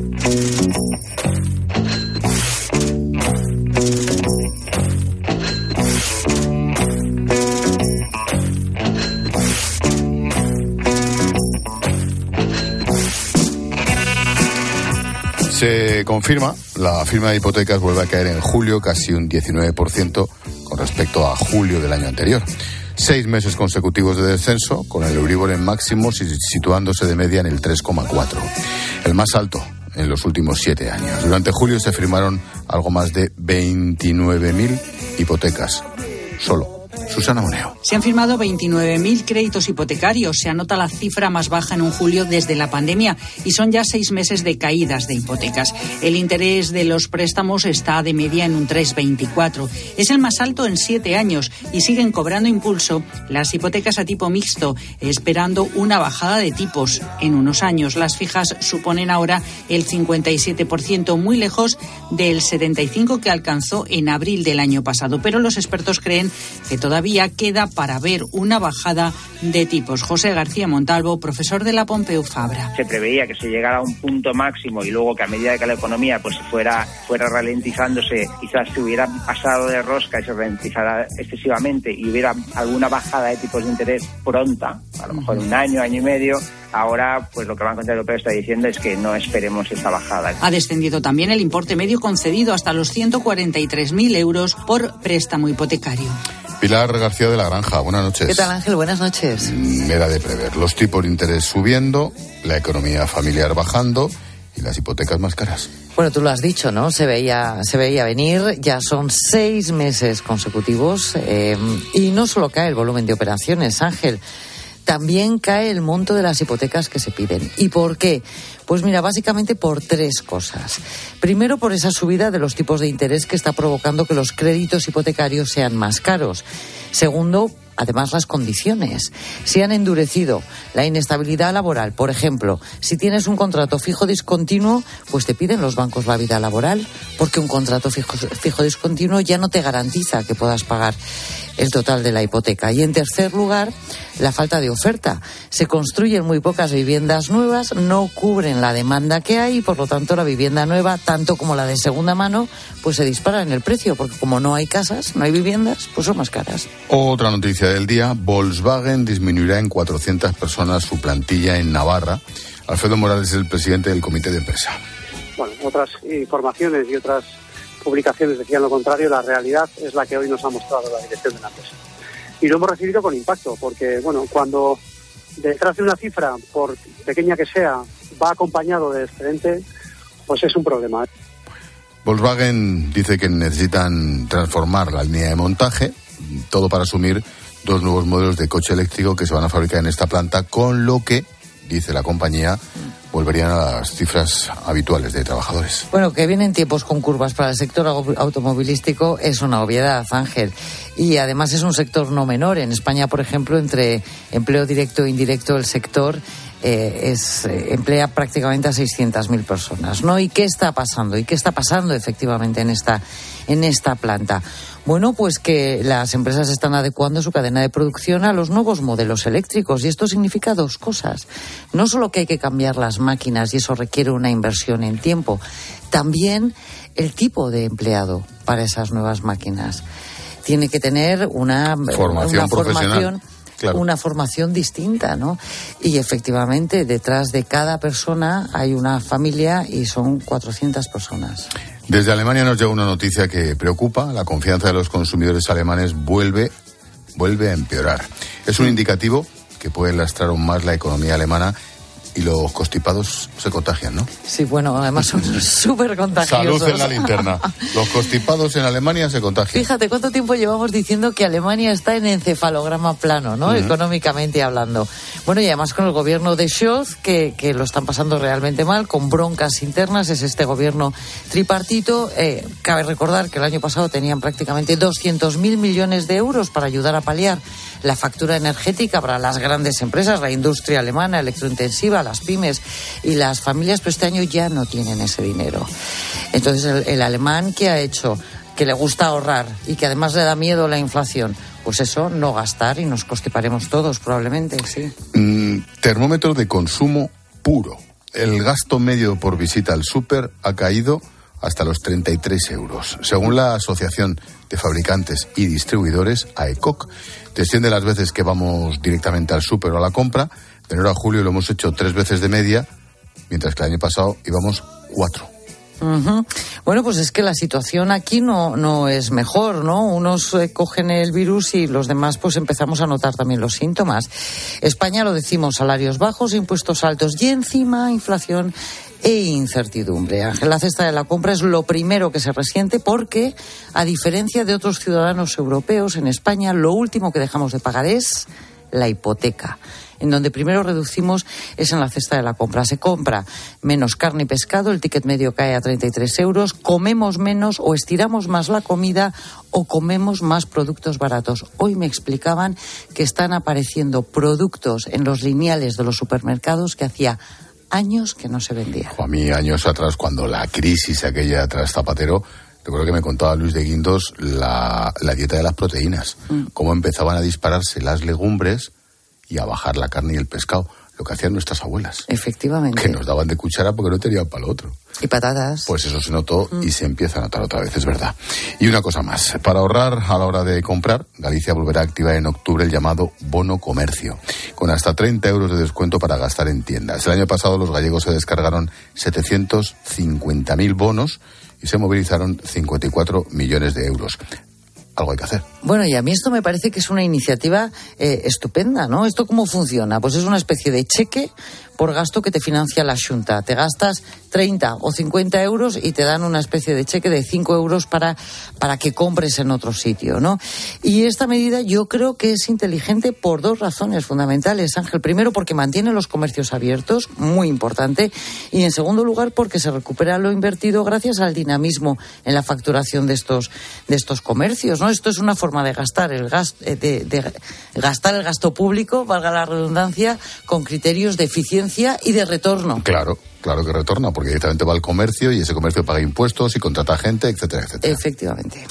Se confirma, la firma de hipotecas vuelve a caer en julio casi un diecinueve por ciento con respecto a julio del año anterior. Seis meses consecutivos de descenso, con el Euribor en máximos y situándose de media en el tres coma cuatro, el más alto en los últimos siete años. Durante julio se firmaron algo más de veintinueve mil hipotecas, solo. Susana Moneo. Se han firmado veintinueve mil créditos hipotecarios. Se anota la cifra más baja en un julio desde la pandemia y son ya seis meses de caídas de hipotecas. El interés de los préstamos está de media en un tres coma veinticuatro. Es el más alto en siete años y siguen cobrando impulso las hipotecas a tipo mixto, esperando una bajada de tipos. En unos años, las fijas suponen ahora el cincuenta y siete por ciento, muy lejos del setenta y cinco por ciento que alcanzó en abril del año pasado. Pero los expertos creen que todavía queda para ver una bajada de tipos. José García Montalvo, profesor de la Pompeu Fabra. Se preveía que se llegara a un punto máximo y luego que a medida que la economía pues fuera fuera ralentizándose, quizás se hubiera pasado de rosca y se ralentizara excesivamente y hubiera alguna bajada de tipos de interés pronta, a lo mejor un año, año y medio. Ahora, pues lo que el Banco Central Europeo está diciendo es que no esperemos esa bajada. Ha descendido también el importe medio concedido hasta los ciento cuarenta y tres mil euros por préstamo hipotecario. Pilar García de la Granja, buenas noches. ¿Qué tal, Ángel? Buenas noches. Era de prever. Los tipos de interés subiendo, la economía familiar bajando y las hipotecas más caras. Bueno, tú lo has dicho, ¿no? Se veía, se veía venir. Ya son seis meses consecutivos eh, y no solo cae el volumen de operaciones, Ángel. También cae el monto de las hipotecas que se piden. ¿Y por qué? Pues mira, básicamente por tres cosas. Primero, por esa subida de los tipos de interés que está provocando que los créditos hipotecarios sean más caros. Segundo, además, las condiciones. Se han endurecido. La inestabilidad laboral, por ejemplo, si tienes un contrato fijo discontinuo, pues te piden los bancos la vida laboral, porque un contrato fijo, fijo discontinuo ya no te garantiza que puedas pagar el total de la hipoteca. Y en tercer lugar, la falta de oferta. Se construyen muy pocas viviendas nuevas, no cubren la demanda que hay y por lo tanto la vivienda nueva, tanto como la de segunda mano, pues se dispara en el precio, porque como no hay casas, no hay viviendas, pues son más caras. Otra noticia del día, Volkswagen disminuirá en cuatrocientas personas su plantilla en Navarra. Alfredo Morales es el presidente del comité de empresa. Bueno, otras informaciones y otras publicaciones decían lo contrario. La realidad es la que hoy nos ha mostrado la dirección de la empresa. Y lo hemos recibido con impacto, porque bueno, cuando detrás de una cifra, por pequeña que sea, va acompañado de excedente, pues es un problema. Volkswagen dice que necesitan transformar la línea de montaje, todo para asumir dos nuevos modelos de coche eléctrico que se van a fabricar en esta planta, con lo que, dice la compañía, volverían a las cifras habituales de trabajadores. Bueno, que vienen tiempos con curvas para el sector automovilístico es una obviedad, Ángel. Y además es un sector no menor. En España, por ejemplo, entre empleo directo e indirecto, el sector eh, es, eh, emplea prácticamente a seiscientas mil personas, ¿no? ¿Y qué está pasando? ¿Y qué está pasando efectivamente en esta, en esta planta? Bueno, pues que las empresas están adecuando su cadena de producción a los nuevos modelos eléctricos y esto significa dos cosas. No solo que hay que cambiar las máquinas y eso requiere una inversión en tiempo, también el tipo de empleado para esas nuevas máquinas. Tiene que tener una formación una profesional. Formación, claro. Una formación distinta, ¿no? Y efectivamente detrás de cada persona hay una familia y son cuatrocientas personas. Desde Alemania nos llega una noticia que preocupa. La confianza de los consumidores alemanes vuelve, vuelve a empeorar. Es un indicativo que puede lastrar aún más la economía alemana y los constipados se contagian, ¿no? Sí, bueno, además son súper contagiosos. Salud en la linterna. Los constipados en Alemania se contagian. Fíjate cuánto tiempo llevamos diciendo que Alemania está en encefalograma plano, ¿no? Uh-huh. Económicamente hablando. Bueno, y además con el gobierno de Scholz, que, que lo están pasando realmente mal, con broncas internas, es este gobierno tripartito. Eh, cabe recordar que el año pasado tenían prácticamente doscientos mil millones de euros para ayudar a paliar la factura energética para las grandes empresas, la industria alemana, electrointensiva, las pymes y las familias, pero este año ya no tienen ese dinero. Entonces el, el alemán, ¿qué ha hecho? que le gusta ahorrar y que además le da miedo la inflación, pues eso, no gastar y nos constiparemos todos probablemente, sí. Mm, termómetro de consumo puro. El gasto medio por visita al súper ha caído hasta los treinta y tres euros. Según la Asociación de Fabricantes y Distribuidores, AECOC, desciende las veces que vamos directamente al súper o a la compra. De enero a julio lo hemos hecho tres veces de media, mientras que el año pasado íbamos cuatro. Uh-huh. Bueno, pues es que la situación aquí no, no es mejor, ¿no? Unos eh, cogen el virus y los demás pues empezamos a notar también los síntomas. España, lo decimos, salarios bajos, impuestos altos y encima inflación e incertidumbre. Ángel, la cesta de la compra es lo primero que se resiente porque, a diferencia de otros ciudadanos europeos, en España lo último que dejamos de pagar es la hipoteca. En donde primero reducimos es en la cesta de la compra. Se compra menos carne y pescado, el ticket medio cae a treinta y tres euros, comemos menos o estiramos más la comida o comemos más productos baratos. Hoy me explicaban que están apareciendo productos en los lineales de los supermercados que hacía años que no se vendían. A mí, años atrás, cuando la crisis aquella tras Zapatero, recuerdo que me contaba Luis de Guindos la, la dieta de las proteínas, mm. cómo empezaban a dispararse las legumbres y a bajar la carne y el pescado, lo que hacían nuestras abuelas. Efectivamente. Que nos daban de cuchara porque no tenían para lo otro. Y patatas. Pues eso se notó mm. y se empieza a notar otra vez, es verdad. Y una cosa más, para ahorrar a la hora de comprar, Galicia volverá a activar en octubre el llamado bono comercio, con hasta treinta euros de descuento para gastar en tiendas. El año pasado los gallegos se descargaron setecientos cincuenta mil bonos y se movilizaron cincuenta y cuatro millones de euros. Algo hay que hacer. Bueno, y a mí esto me parece que es una iniciativa eh, estupenda, ¿no? ¿Esto cómo funciona? Pues es una especie de cheque por gasto que te financia la Xunta. Te gastas treinta o cincuenta euros y te dan una especie de cheque de cinco euros para, para que compres en otro sitio, ¿no? Y esta medida yo creo que es inteligente por dos razones fundamentales, Ángel. Primero, porque mantiene los comercios abiertos, muy importante. Y en segundo lugar, porque se recupera lo invertido gracias al dinamismo en la facturación de estos, de estos comercios, ¿no? Esto es una forma de gastar el gasto, de, de gastar el gasto público, valga la redundancia, con criterios de eficiencia y de retorno. Claro, claro que retorna, porque directamente va al comercio y ese comercio paga impuestos y contrata gente, etcétera, etcétera. Efectivamente.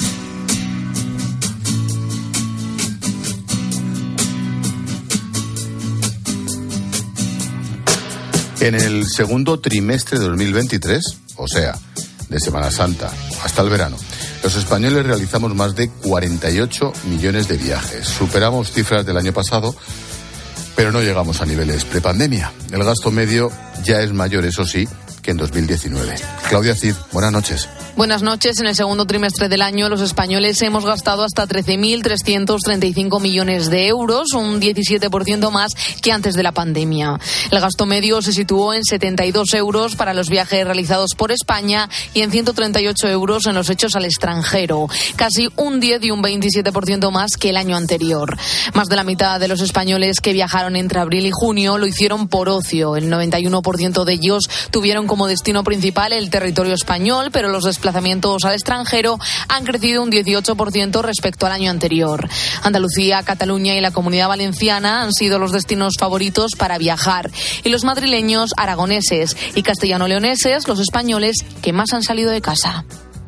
En el segundo trimestre de dos mil veintitrés, o sea, de Semana Santa hasta el verano, los españoles realizamos más de cuarenta y ocho millones de viajes. Superamos cifras del año pasado, pero no llegamos a niveles prepandemia. El gasto medio ya es mayor, eso sí, que en dos mil diecinueve. Claudia Cid, buenas noches. Buenas noches. En el segundo trimestre del año, los españoles hemos gastado hasta trece mil trescientos treinta y cinco millones de euros, un diecisiete por ciento más que antes de la pandemia. El gasto medio se situó en setenta y dos euros para los viajes realizados por España y en ciento treinta y ocho euros en los hechos al extranjero, casi un diez y un veintisiete por ciento más que el año anterior. Más de la mitad de los españoles que viajaron entre abril y junio lo hicieron por ocio. El noventa y uno por ciento de ellos tuvieron como destino principal el territorio español, pero los desplazamientos al extranjero han crecido un dieciocho por ciento respecto al año anterior. Andalucía, Cataluña y la Comunidad Valenciana han sido los destinos favoritos para viajar, y los madrileños, aragoneses y castellano-leoneses los españoles que más han salido de casa.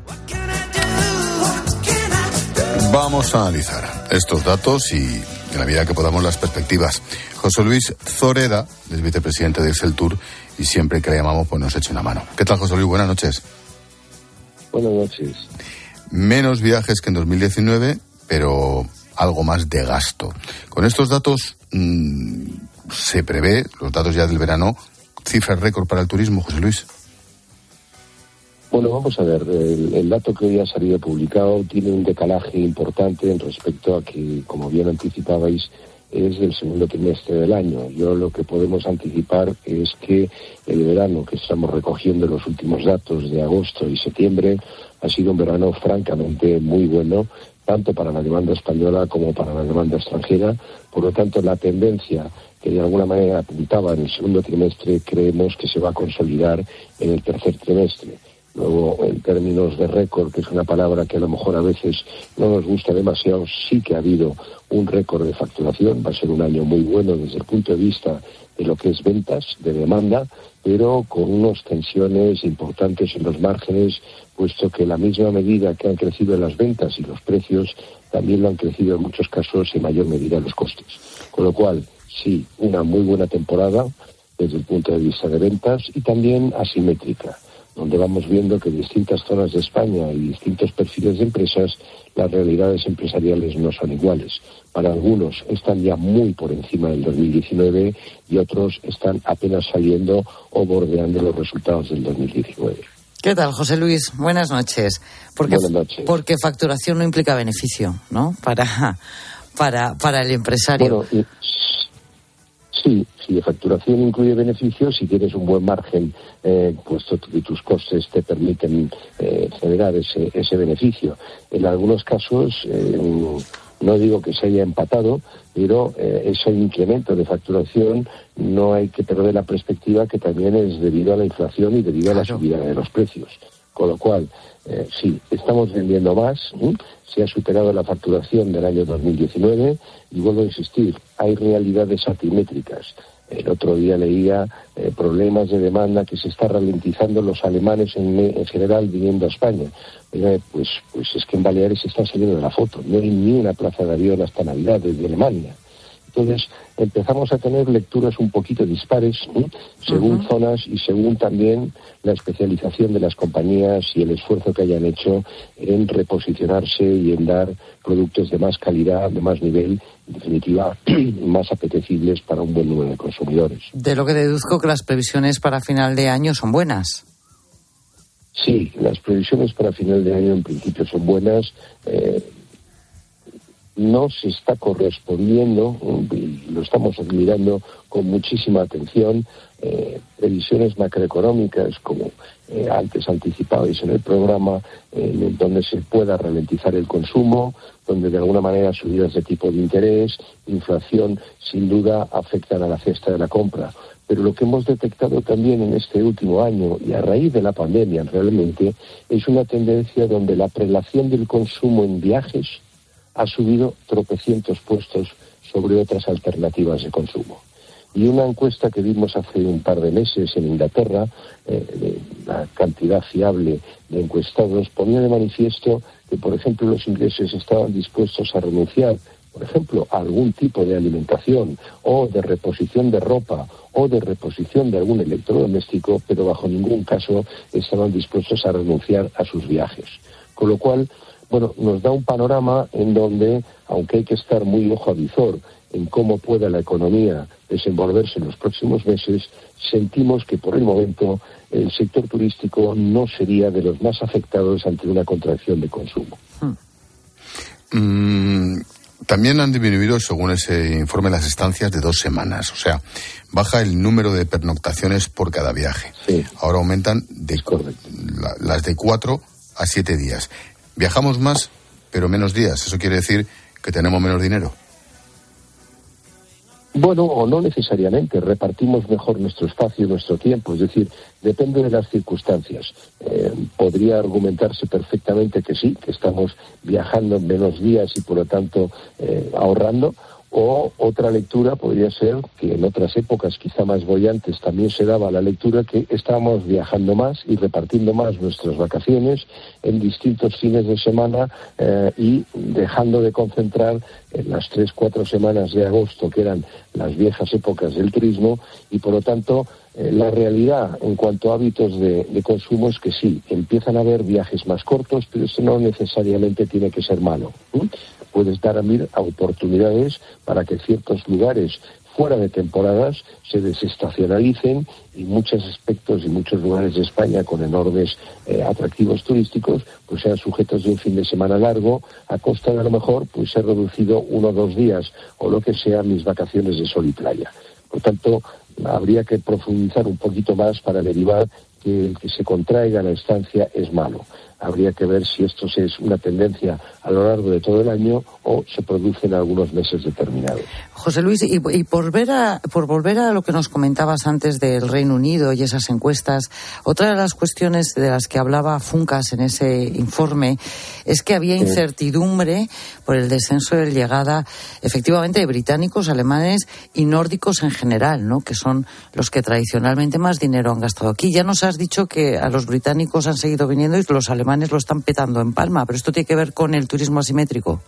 Vamos a analizar estos datos y, en la medida que podamos, las perspectivas. José Luis Zoreda es vicepresidente de Exceltur y siempre que le llamamos pues nos echa una mano. ¿Qué tal, José Luis? Buenas noches. Buenas noches. Menos viajes que en dos mil diecinueve, pero algo más de gasto. Con estos datos mmm, se prevé, los datos ya del verano, cifras récord para el turismo, José Luis. Bueno, vamos a ver, el, el dato que hoy ha salido publicado tiene un decalaje importante en respecto a que, como bien anticipabais, es del segundo trimestre del año. Yo lo que podemos anticipar es que el verano que estamos recogiendo, los últimos datos de agosto y septiembre, ha sido un verano francamente muy bueno, tanto para la demanda española como para la demanda extranjera. Por lo tanto, la tendencia que de alguna manera apuntaba en el segundo trimestre, creemos que se va a consolidar en el tercer trimestre. Luego, en términos de récord, que es una palabra que a lo mejor a veces no nos gusta demasiado, sí que ha habido un récord de facturación. Va a ser un año muy bueno desde el punto de vista de lo que es ventas, de demanda, pero con unas tensiones importantes en los márgenes, puesto que la misma medida que han crecido las ventas y los precios, también lo han crecido en muchos casos en mayor medida los costes. Con lo cual, sí, una muy buena temporada desde el punto de vista de ventas y también asimétrica, donde vamos viendo que en distintas zonas de España y distintos perfiles de empresas, las realidades empresariales no son iguales. Para algunos están ya muy por encima del dos mil diecinueve y otros están apenas saliendo o bordeando los resultados del dos mil diecinueve. ¿Qué tal, José Luis? Buenas noches. Porque, Buenas noches. Porque facturación no implica beneficio, ¿no? Para, para, para el empresario. Bueno, sí, si de facturación incluye beneficios, si tienes un buen margen, eh, puesto que tus costes te permiten eh, generar ese, ese beneficio. En algunos casos, eh, no digo que se haya empatado, pero eh, ese incremento de facturación no hay que perder la perspectiva que también es debido a la inflación y debido a la subida de los precios. Con lo cual, eh, sí, estamos vendiendo más, ¿eh? Se ha superado la facturación del año dos mil diecinueve y vuelvo a insistir, hay realidades asimétricas. El otro día leía eh, problemas de demanda que se está ralentizando los alemanes en, en general viniendo a España. Eh, pues, pues es que en Baleares se está saliendo de la foto, no hay ni una plaza de avión hasta Navidad desde Alemania. Entonces empezamos a tener lecturas un poquito dispares, ¿eh? según uh-huh. zonas y según también la especialización de las compañías y el esfuerzo que hayan hecho en reposicionarse y en dar productos de más calidad, de más nivel, en definitiva, más apetecibles para un buen número de consumidores. De lo que deduzco que las previsiones para final de año son buenas. Sí, las previsiones para final de año en principio son buenas. Eh, no se está correspondiendo, y lo estamos mirando con muchísima atención, eh, previsiones macroeconómicas, como eh, antes anticipabais en el programa, eh, en donde se pueda ralentizar el consumo, donde de alguna manera subidas de tipo de interés, inflación, sin duda afectan a la cesta de la compra. Pero lo que hemos detectado también en este último año, y a raíz de la pandemia realmente, es una tendencia donde la prelación del consumo en viajes ha subido tropecientos puestos sobre otras alternativas de consumo. Y una encuesta que vimos hace un par de meses en Inglaterra, eh, la cantidad fiable de encuestados, ponía de manifiesto que, por ejemplo, los ingleses estaban dispuestos a renunciar, por ejemplo, a algún tipo de alimentación o de reposición de ropa o de reposición de algún electrodoméstico, pero bajo ningún caso estaban dispuestos a renunciar a sus viajes. Con lo cual, bueno, nos da un panorama en donde, aunque hay que estar muy ojo a visor en cómo pueda la economía desenvolverse en los próximos meses, sentimos que por el momento el sector turístico no sería de los más afectados ante una contracción de consumo. Hmm. Mm, también han disminuido, según ese informe, las estancias de dos semanas. O sea, baja el número de pernoctaciones por cada viaje. Sí. Ahora aumentan de, la, las de cuatro a siete días. Viajamos más, pero menos días. Eso quiere decir que tenemos menos dinero. Bueno, o no necesariamente. Repartimos mejor nuestro espacio, nuestro tiempo. Es decir, depende de las circunstancias. Eh, podría argumentarse perfectamente que sí, que estamos viajando en menos días y por lo tanto eh, ahorrando. O otra lectura podría ser que en otras épocas quizá más bollantes también se daba la lectura que estábamos viajando más y repartiendo más nuestras vacaciones en distintos fines de semana eh, y dejando de concentrar en las tres, cuatro semanas de agosto, que eran las viejas épocas del turismo, y por lo tanto eh, la realidad en cuanto a hábitos de, de consumo es que sí, empiezan a haber viajes más cortos, pero eso no necesariamente tiene que ser malo. ¿eh? Puedes dar a mí oportunidades para que ciertos lugares fuera de temporadas se desestacionalicen y muchos aspectos y muchos lugares de España con enormes eh, atractivos turísticos pues sean sujetos de un fin de semana largo a costa de a lo mejor pues ser reducido uno o dos días o lo que sea mis vacaciones de sol y playa. Por tanto, habría que profundizar un poquito más para derivar que el que se contraiga la estancia es malo. habría que ver si esto es una tendencia a lo largo de todo el año o se produce en algunos meses determinados. José Luis, y, y por, ver a, por volver a lo que nos comentabas antes del Reino Unido y esas encuestas, otra de las cuestiones de las que hablaba Funcas en ese informe es que había incertidumbre por el descenso de llegada, efectivamente, de británicos, alemanes y nórdicos en general, ¿no?, que son los que tradicionalmente más dinero han gastado aquí. Ya nos has dicho que a los británicos han seguido viniendo y los alemanes lo están petando en Palma, pero esto tiene que ver con el turismo asimétrico.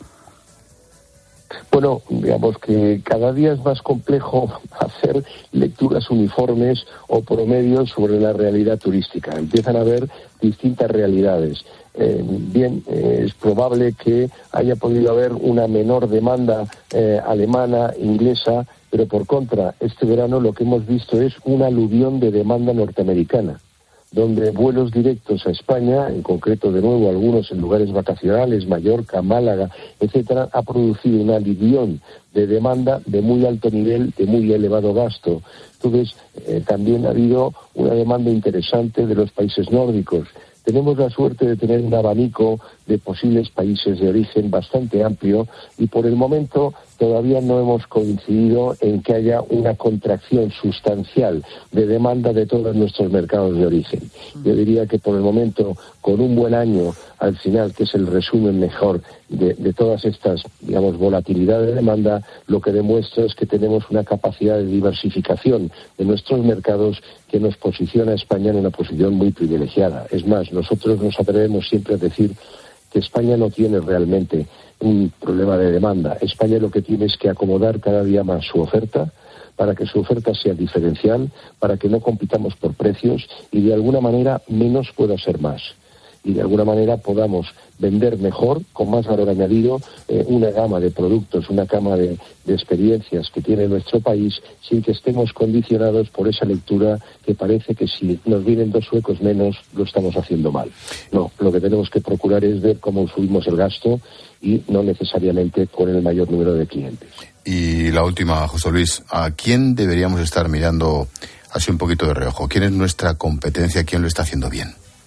Bueno, digamos que cada día es más complejo hacer lecturas uniformes o promedios sobre la realidad turística. Empiezan a haber distintas realidades. Eh, bien, eh, es probable que haya podido haber una menor demanda eh, alemana, inglesa, pero por contra, este verano lo que hemos visto es una aluvión de demanda norteamericana, donde vuelos directos a España, en concreto de nuevo algunos en lugares vacacionales, Mallorca, Málaga, etcétera, ha producido una aluvión de demanda de muy alto nivel, de muy elevado gasto. Entonces, eh, también ha habido una demanda interesante de los países nórdicos. Tenemos la suerte de tener un abanico de posibles países de origen bastante amplio y por el momento todavía no hemos coincidido en que haya una contracción sustancial de demanda de todos nuestros mercados de origen. Yo diría que por el momento, con un buen año al final, que es el resumen mejor de, de todas estas, digamos, volatilidad de demanda, lo que demuestra es que tenemos una capacidad de diversificación de nuestros mercados que nos posiciona a España en una posición muy privilegiada. Es más, nosotros nos atrevemos siempre a decir que España no tiene realmente un problema de demanda. España lo que tiene es que acomodar cada día más su oferta para que su oferta sea diferencial, para que no compitamos por precios y de alguna manera menos pueda ser más. Y de alguna manera podamos vender mejor, con más valor añadido, eh, una gama de productos, una gama de, de experiencias que tiene nuestro país, sin que estemos condicionados por esa lectura que parece que si nos vienen dos suecos menos, lo estamos haciendo mal. No, lo que tenemos que procurar es ver cómo subimos el gasto y no necesariamente con el mayor número de clientes. Y la última, José Luis, ¿a quién deberíamos estar mirando así un poquito de reojo? ¿Quién es nuestra competencia? ¿Quién lo está haciendo bien?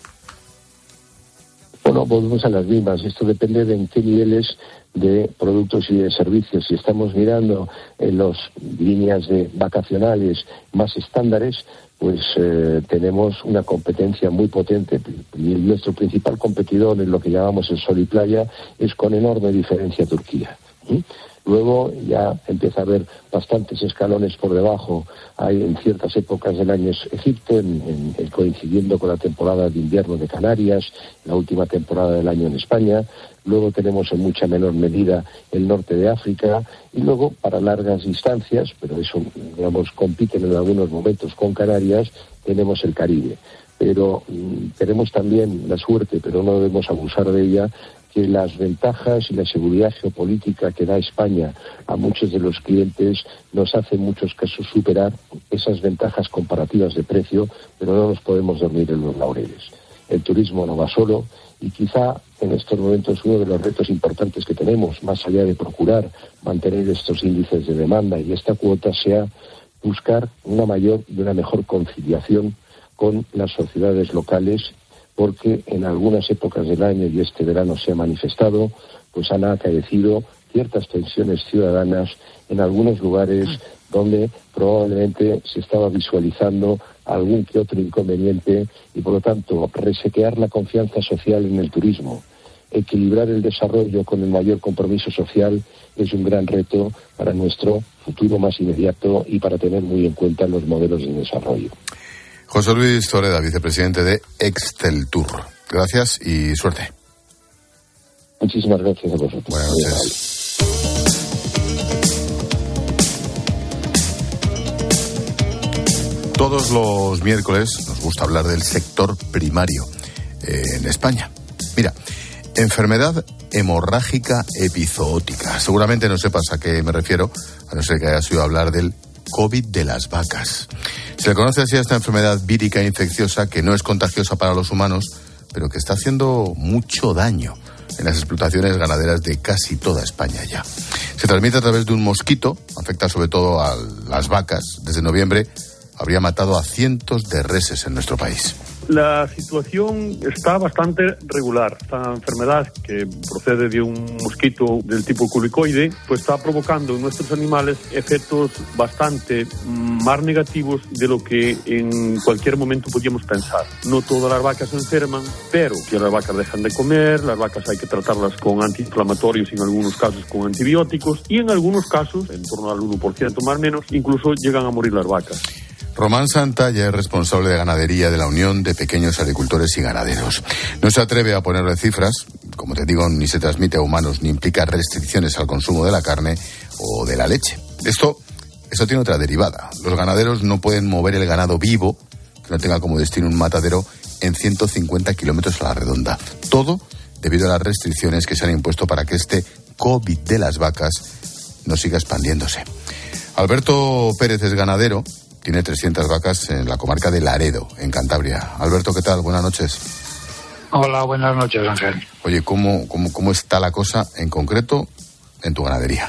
Bueno, volvemos a las mismas. Esto depende de en qué niveles de productos y de servicios. Si estamos mirando en las líneas de vacacionales más estándares, pues eh, tenemos una competencia muy potente. Y nuestro principal competidor en lo que llamamos el sol y playa es con enorme diferencia Turquía. ¿Sí? Luego ya empieza a haber bastantes escalones por debajo. Hay en ciertas épocas del año Egipto, en, en, en, coincidiendo con la temporada de invierno de Canarias, la última temporada del año en España. Luego tenemos en mucha menor medida el norte de África y luego para largas distancias, pero eso, digamos, compiten en algunos momentos con Canarias, tenemos el Caribe. Pero mmm, tenemos también la suerte, pero no debemos abusar de ella, que las ventajas y la seguridad geopolítica que da España a muchos de los clientes nos hace en muchos casos superar esas ventajas comparativas de precio, pero no nos podemos dormir en los laureles. El turismo no va solo y quizá en estos momentos uno de los retos importantes que tenemos, más allá de procurar mantener estos índices de demanda y esta cuota, sea buscar una mayor y una mejor conciliación con las sociedades locales, porque en algunas épocas del año, y este verano se ha manifestado, pues han acaecido ciertas tensiones ciudadanas en algunos lugares donde probablemente se estaba visualizando algún que otro inconveniente y, por lo tanto, resetear la confianza social en el turismo, equilibrar el desarrollo con el mayor compromiso social es un gran reto para nuestro futuro más inmediato y para tener muy en cuenta los modelos de desarrollo. José Luis Zoreda, vicepresidente de Exceltur. Gracias y suerte. Muchísimas gracias a vosotros. Buenas noches. Todos los miércoles nos gusta hablar del sector primario eh, en España. Mira, enfermedad hemorrágica epizootica. Seguramente no sepas a qué me refiero, a no ser que hayas oído hablar del COVID de las vacas. Se le conoce así a esta enfermedad vírica infecciosa que no es contagiosa para los humanos, pero que está haciendo mucho daño en las explotaciones ganaderas de casi toda España ya. Se transmite a través de un mosquito, afecta sobre todo a las vacas. Desde noviembre habría matado a cientos de reses en nuestro país. La situación está bastante regular. Esta enfermedad, que procede de un mosquito del tipo culicoide, pues está provocando en nuestros animales efectos bastante más negativos de lo que en cualquier momento podíamos pensar. No todas las vacas se enferman, pero que las vacas dejan de comer, las vacas hay que tratarlas con antiinflamatorios, en algunos casos con antibióticos, y en algunos casos, en torno al uno por ciento más o menos, incluso llegan a morir las vacas. Román Santalla es responsable de ganadería de la Unión de Pequeños Agricultores y Ganaderos. No se atreve a ponerle cifras, como te digo, ni se transmite a humanos ni implica restricciones al consumo de la carne o de la leche. Esto, esto tiene otra derivada. Los ganaderos no pueden mover el ganado vivo, que no tenga como destino un matadero, en ciento cincuenta kilómetros a la redonda. Todo debido a las restricciones que se han impuesto para que este COVID de las vacas no siga expandiéndose. Alberto Pérez es ganadero. Tiene trescientas vacas en la comarca de Laredo, en Cantabria. Alberto, ¿qué tal? Buenas noches. Hola, buenas noches, Ángel. Oye, ¿cómo, cómo, cómo está la cosa en concreto en tu ganadería?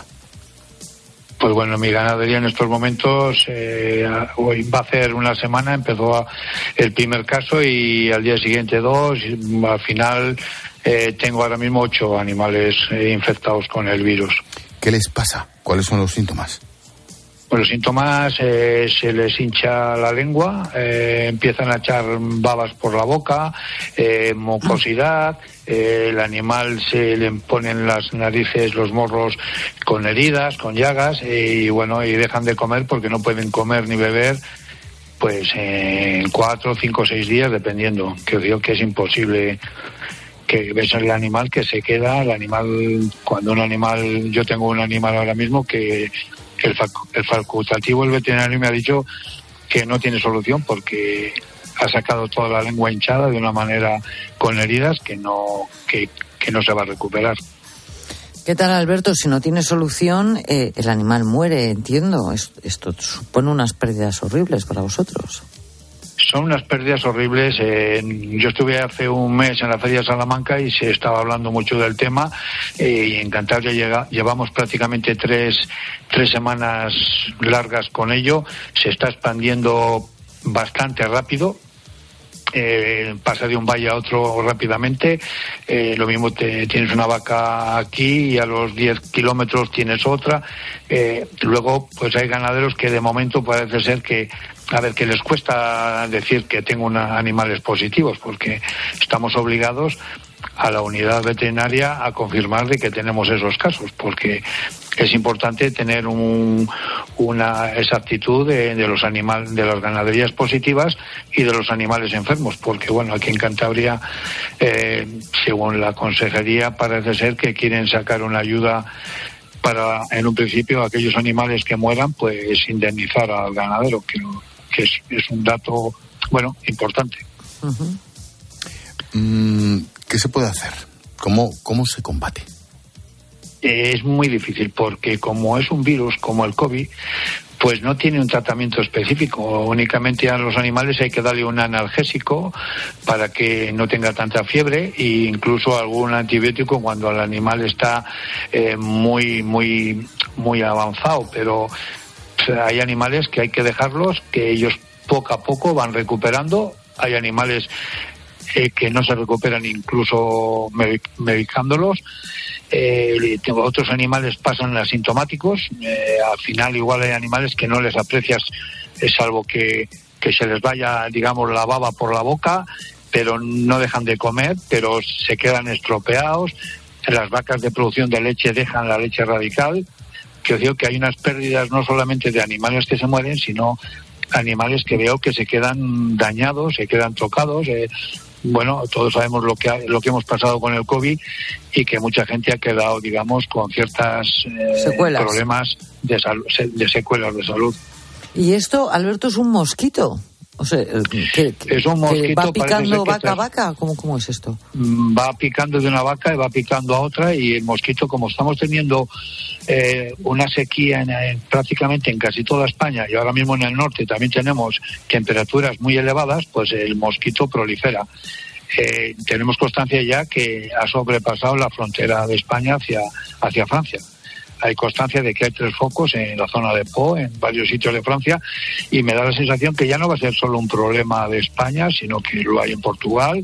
Pues bueno, mi ganadería en estos momentos, eh, hoy va a hacer una semana, empezó el primer caso y al día siguiente dos, y al final eh, tengo ahora mismo ocho animales eh, infectados con el virus. ¿Qué les pasa? ¿Cuáles son los síntomas? Pues los síntomas, eh, se les hincha la lengua, eh, empiezan a echar babas por la boca, eh, mucosidad, eh, el animal se le ponen las narices, los morros con heridas, con llagas, eh, y bueno, y dejan de comer porque no pueden comer ni beber, pues en eh, cuatro, cinco, seis días, dependiendo, que os digo que es imposible. Que ves el animal que se queda, el animal, cuando un animal, yo tengo un animal ahora mismo que el, fac, el facultativo, el veterinario me ha dicho que no tiene solución porque ha sacado toda la lengua hinchada de una manera con heridas que no, que, que no se va a recuperar. ¿Qué tal, Alberto? Si no tiene solución, eh, el animal muere, entiendo. Esto, esto supone unas pérdidas horribles para vosotros. Son unas pérdidas horribles. Eh, yo estuve hace un mes en la Feria de Salamanca y se estaba hablando mucho del tema, eh, y en Cantabria llega, llevamos prácticamente tres, tres semanas largas con ello. Se está expandiendo bastante rápido. Eh, pasa de un valle a otro rápidamente. Eh, lo mismo te, tienes una vaca aquí y a los diez kilómetros tienes otra. Eh, luego, pues hay ganaderos que de momento parece ser que, a ver, que les cuesta decir que tengo una, animales positivos, porque estamos obligados a la unidad veterinaria a confirmar de que tenemos esos casos, porque es importante tener un, una exactitud de, de los animales, de las ganaderías positivas y de los animales enfermos, porque bueno, aquí en Cantabria, eh, según la consejería, parece ser que quieren sacar una ayuda para, en un principio, aquellos animales que mueran, pues indemnizar al ganadero, que, que es, es un dato, bueno, importante. Uh-huh. Mm, ¿qué se puede hacer? ¿Cómo, cómo se combate? Es muy difícil porque como es un virus como el COVID, pues no tiene un tratamiento específico. Únicamente a los animales hay que darle un analgésico para que no tenga tanta fiebre e incluso algún antibiótico cuando el animal está eh, muy, muy, muy avanzado. Pero hay animales que hay que dejarlos, que ellos poco a poco van recuperando. Hay animales eh, que no se recuperan incluso medicándolos. Eh, tengo otros animales pasan asintomáticos. Eh, al final igual hay animales que no les aprecias, eh, salvo que, que se les vaya, digamos, la baba por la boca, pero no dejan de comer, pero se quedan estropeados. Las vacas de producción de leche dejan la leche radical, que os digo que hay unas pérdidas no solamente de animales que se mueren, sino animales que veo que se quedan dañados, se quedan tocados. eh, Bueno, todos sabemos lo que ha, lo que hemos pasado con el COVID y que mucha gente ha quedado, digamos, con ciertas eh, problemas de, salud, de secuelas de salud. ¿Y esto, Alberto, es un mosquito? O sea, que, es un mosquito, que va picando que vaca a vaca. ¿Cómo, ¿Cómo es esto? Va picando de una vaca y va picando a otra, y el mosquito, como estamos teniendo eh, una sequía en, en, prácticamente en casi toda España, y ahora mismo en el norte también tenemos temperaturas muy elevadas, pues el mosquito prolifera. Eh, tenemos constancia ya que ha sobrepasado la frontera de España hacia, hacia Francia. hay constancia de que hay tres focos en la zona de Po, en varios sitios de Francia, y me da la sensación que ya no va a ser solo un problema de España, sino que lo hay en Portugal,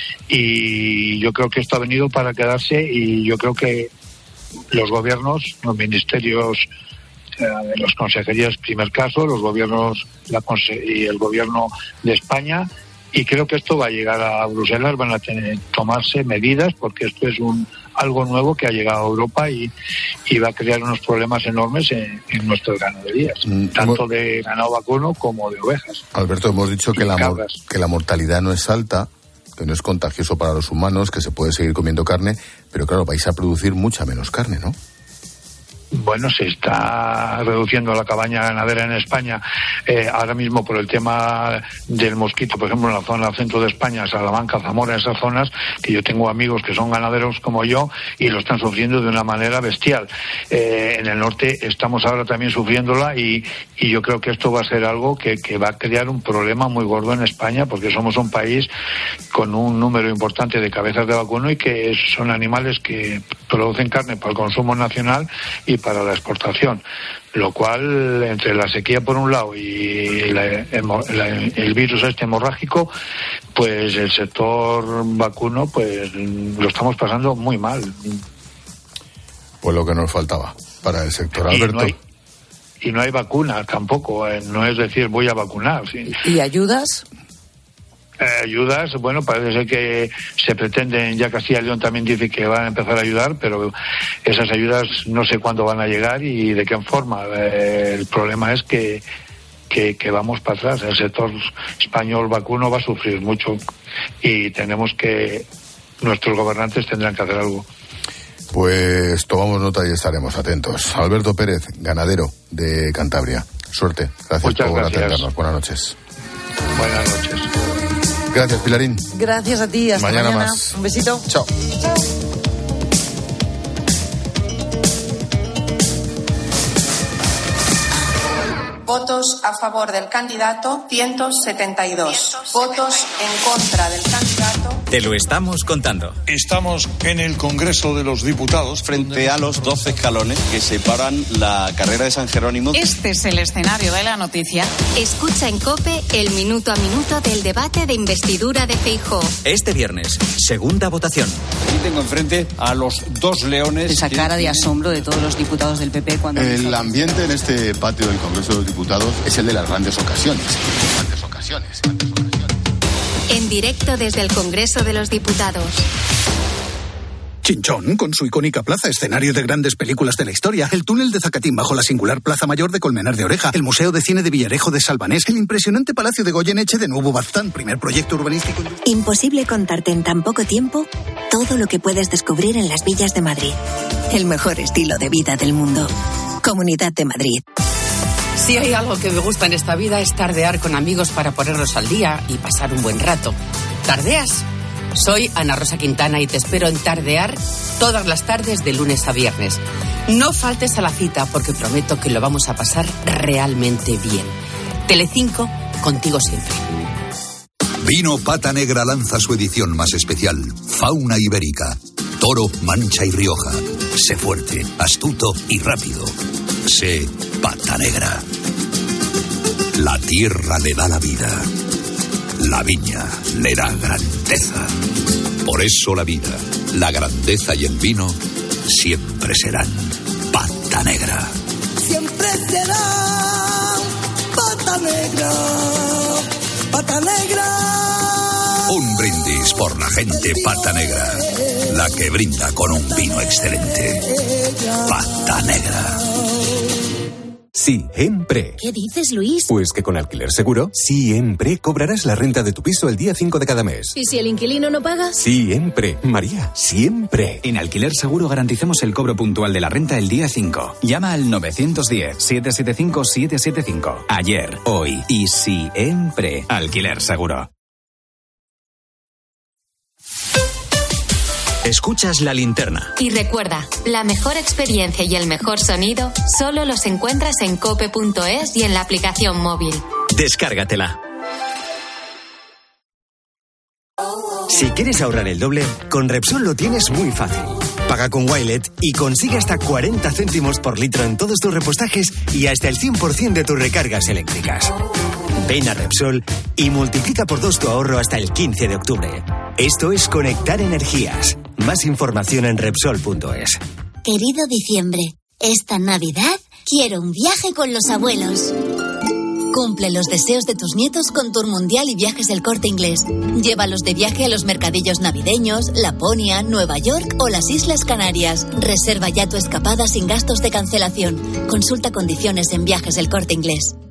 y yo creo que esto ha venido para quedarse, y yo creo que los gobiernos, los ministerios eh, de las consejerías, primer caso, los gobiernos la conse- y el gobierno de España, y creo que esto va a llegar a Bruselas, van a tener tomarse medidas, porque esto es un algo nuevo que ha llegado a Europa y, y va a crear unos problemas enormes en, en nuestras ganaderías, mm, tanto de ganado vacuno como de ovejas. Alberto, hemos dicho que la, mor- que la mortalidad no es alta, que no es contagioso para los humanos, que se puede seguir comiendo carne, pero claro, vais a producir mucha menos carne, ¿no? Bueno, se está reduciendo la cabaña ganadera en España eh, ahora mismo por el tema del mosquito, por ejemplo, en la zona centro de España, Salamanca, Zamora, esas zonas, que yo tengo amigos que son ganaderos como yo y lo están sufriendo de una manera bestial. Eh, en el norte estamos ahora también sufriéndola y, y yo creo que esto va a ser algo que, que va a crear un problema muy gordo en España, porque somos un país con un número importante de cabezas de vacuno y que son animales que producen carne para el consumo nacional y para la exportación, lo cual entre la sequía por un lado y la, la, el virus este hemorrágico, pues el sector vacuno pues lo estamos pasando muy mal. Pues lo que nos faltaba para el sector, Alberto. Y no hay, y no hay vacuna tampoco, eh, no es decir voy a vacunar. ¿Sí? ¿Y ayudas? Eh, ayudas, bueno, parece ser que se pretenden, ya Castilla y León también dice que van a empezar a ayudar, pero esas ayudas no sé cuándo van a llegar y de qué forma. Eh, el problema es que, que, que vamos para atrás. El sector español vacuno va a sufrir mucho y tenemos que, nuestros gobernantes tendrán que hacer algo. Pues tomamos nota y estaremos atentos. Alberto Pérez, ganadero de Cantabria. Suerte. Gracias Muchas por gracias. atendernos. Buenas noches. Buenas noches. Gracias, Pilarín. Gracias a ti. Hasta mañana. Mañana más. Un besito. Chao. Votos a favor del candidato, ciento setenta y dos. Votos en contra del candidato. Te lo estamos contando. Estamos en el Congreso de los Diputados. Frente a los doce escalones que separan la carrera de San Jerónimo. Este es el escenario de la noticia. Escucha en COPE el minuto a minuto del debate de investidura de Feijóo. Este viernes, segunda votación. Aquí tengo enfrente a los dos leones. Esa cara de asombro de todos los diputados del P P cuando... El ambiente en este patio del Congreso de los Diputados es el de las grandes ocasiones. Grandes ocasiones. Grandes ocasiones. En directo desde el Congreso de los Diputados. Chinchón, con su icónica plaza, escenario de grandes películas de la historia, el túnel de Zacatín bajo la singular Plaza Mayor de Colmenar de Oreja, el Museo de Cine de Villarejo de Salvanés, el impresionante Palacio de Goyeneche de Nuevo Baztán, primer proyecto urbanístico. Imposible contarte en tan poco tiempo todo lo que puedes descubrir en las villas de Madrid. El mejor estilo de vida del mundo. Comunidad de Madrid. Si hay algo que me gusta en esta vida es tardear con amigos para ponernos al día y pasar un buen rato. ¿Tardeas? Soy Ana Rosa Quintana y te espero en Tardear todas las tardes de lunes a viernes. No faltes a la cita porque prometo que lo vamos a pasar realmente bien. Telecinco, contigo siempre. Vino Pata Negra lanza su edición más especial, Fauna Ibérica. Toro, Mancha y Rioja. Sé fuerte, astuto y rápido. Sé Pata Negra. La tierra le da la vida. La viña le da grandeza. Por eso la vida, la grandeza y el vino siempre serán Pata Negra. Siempre será Pata Negra. Pata Negra. Un brindis por la gente Pata Negra. La que brinda con un vino excelente. Pata Negra. Siempre. ¿Qué dices, Luis? Pues que con Alquiler Seguro, siempre cobrarás la renta de tu piso el día cinco de cada mes. ¿Y si el inquilino no paga? Siempre, María, siempre. En Alquiler Seguro garantizamos el cobro puntual de la renta el día cinco. Llama al nueve uno cero, siete siete cinco, siete siete cinco. Ayer, hoy y siempre. Alquiler Seguro. Escuchas La Linterna. Y recuerda, la mejor experiencia y el mejor sonido solo los encuentras en cope punto es y en la aplicación móvil. Descárgatela. Si quieres ahorrar el doble, con Repsol lo tienes muy fácil. Paga con Wilet y consigue hasta cuarenta céntimos por litro en todos tus repostajes y hasta el cien por ciento de tus recargas eléctricas. Ven a Repsol y multiplica por dos tu ahorro hasta el quince de octubre. Esto es Conectar Energías. Más información en Repsol punto es. Querido diciembre, esta Navidad quiero un viaje con los abuelos. Cumple los deseos de tus nietos con Tour Mundial y Viajes El Corte Inglés. Llévalos de viaje a los mercadillos navideños, Laponia, Nueva York o las Islas Canarias. Reserva ya tu escapada sin gastos de cancelación. Consulta condiciones en Viajes El Corte Inglés.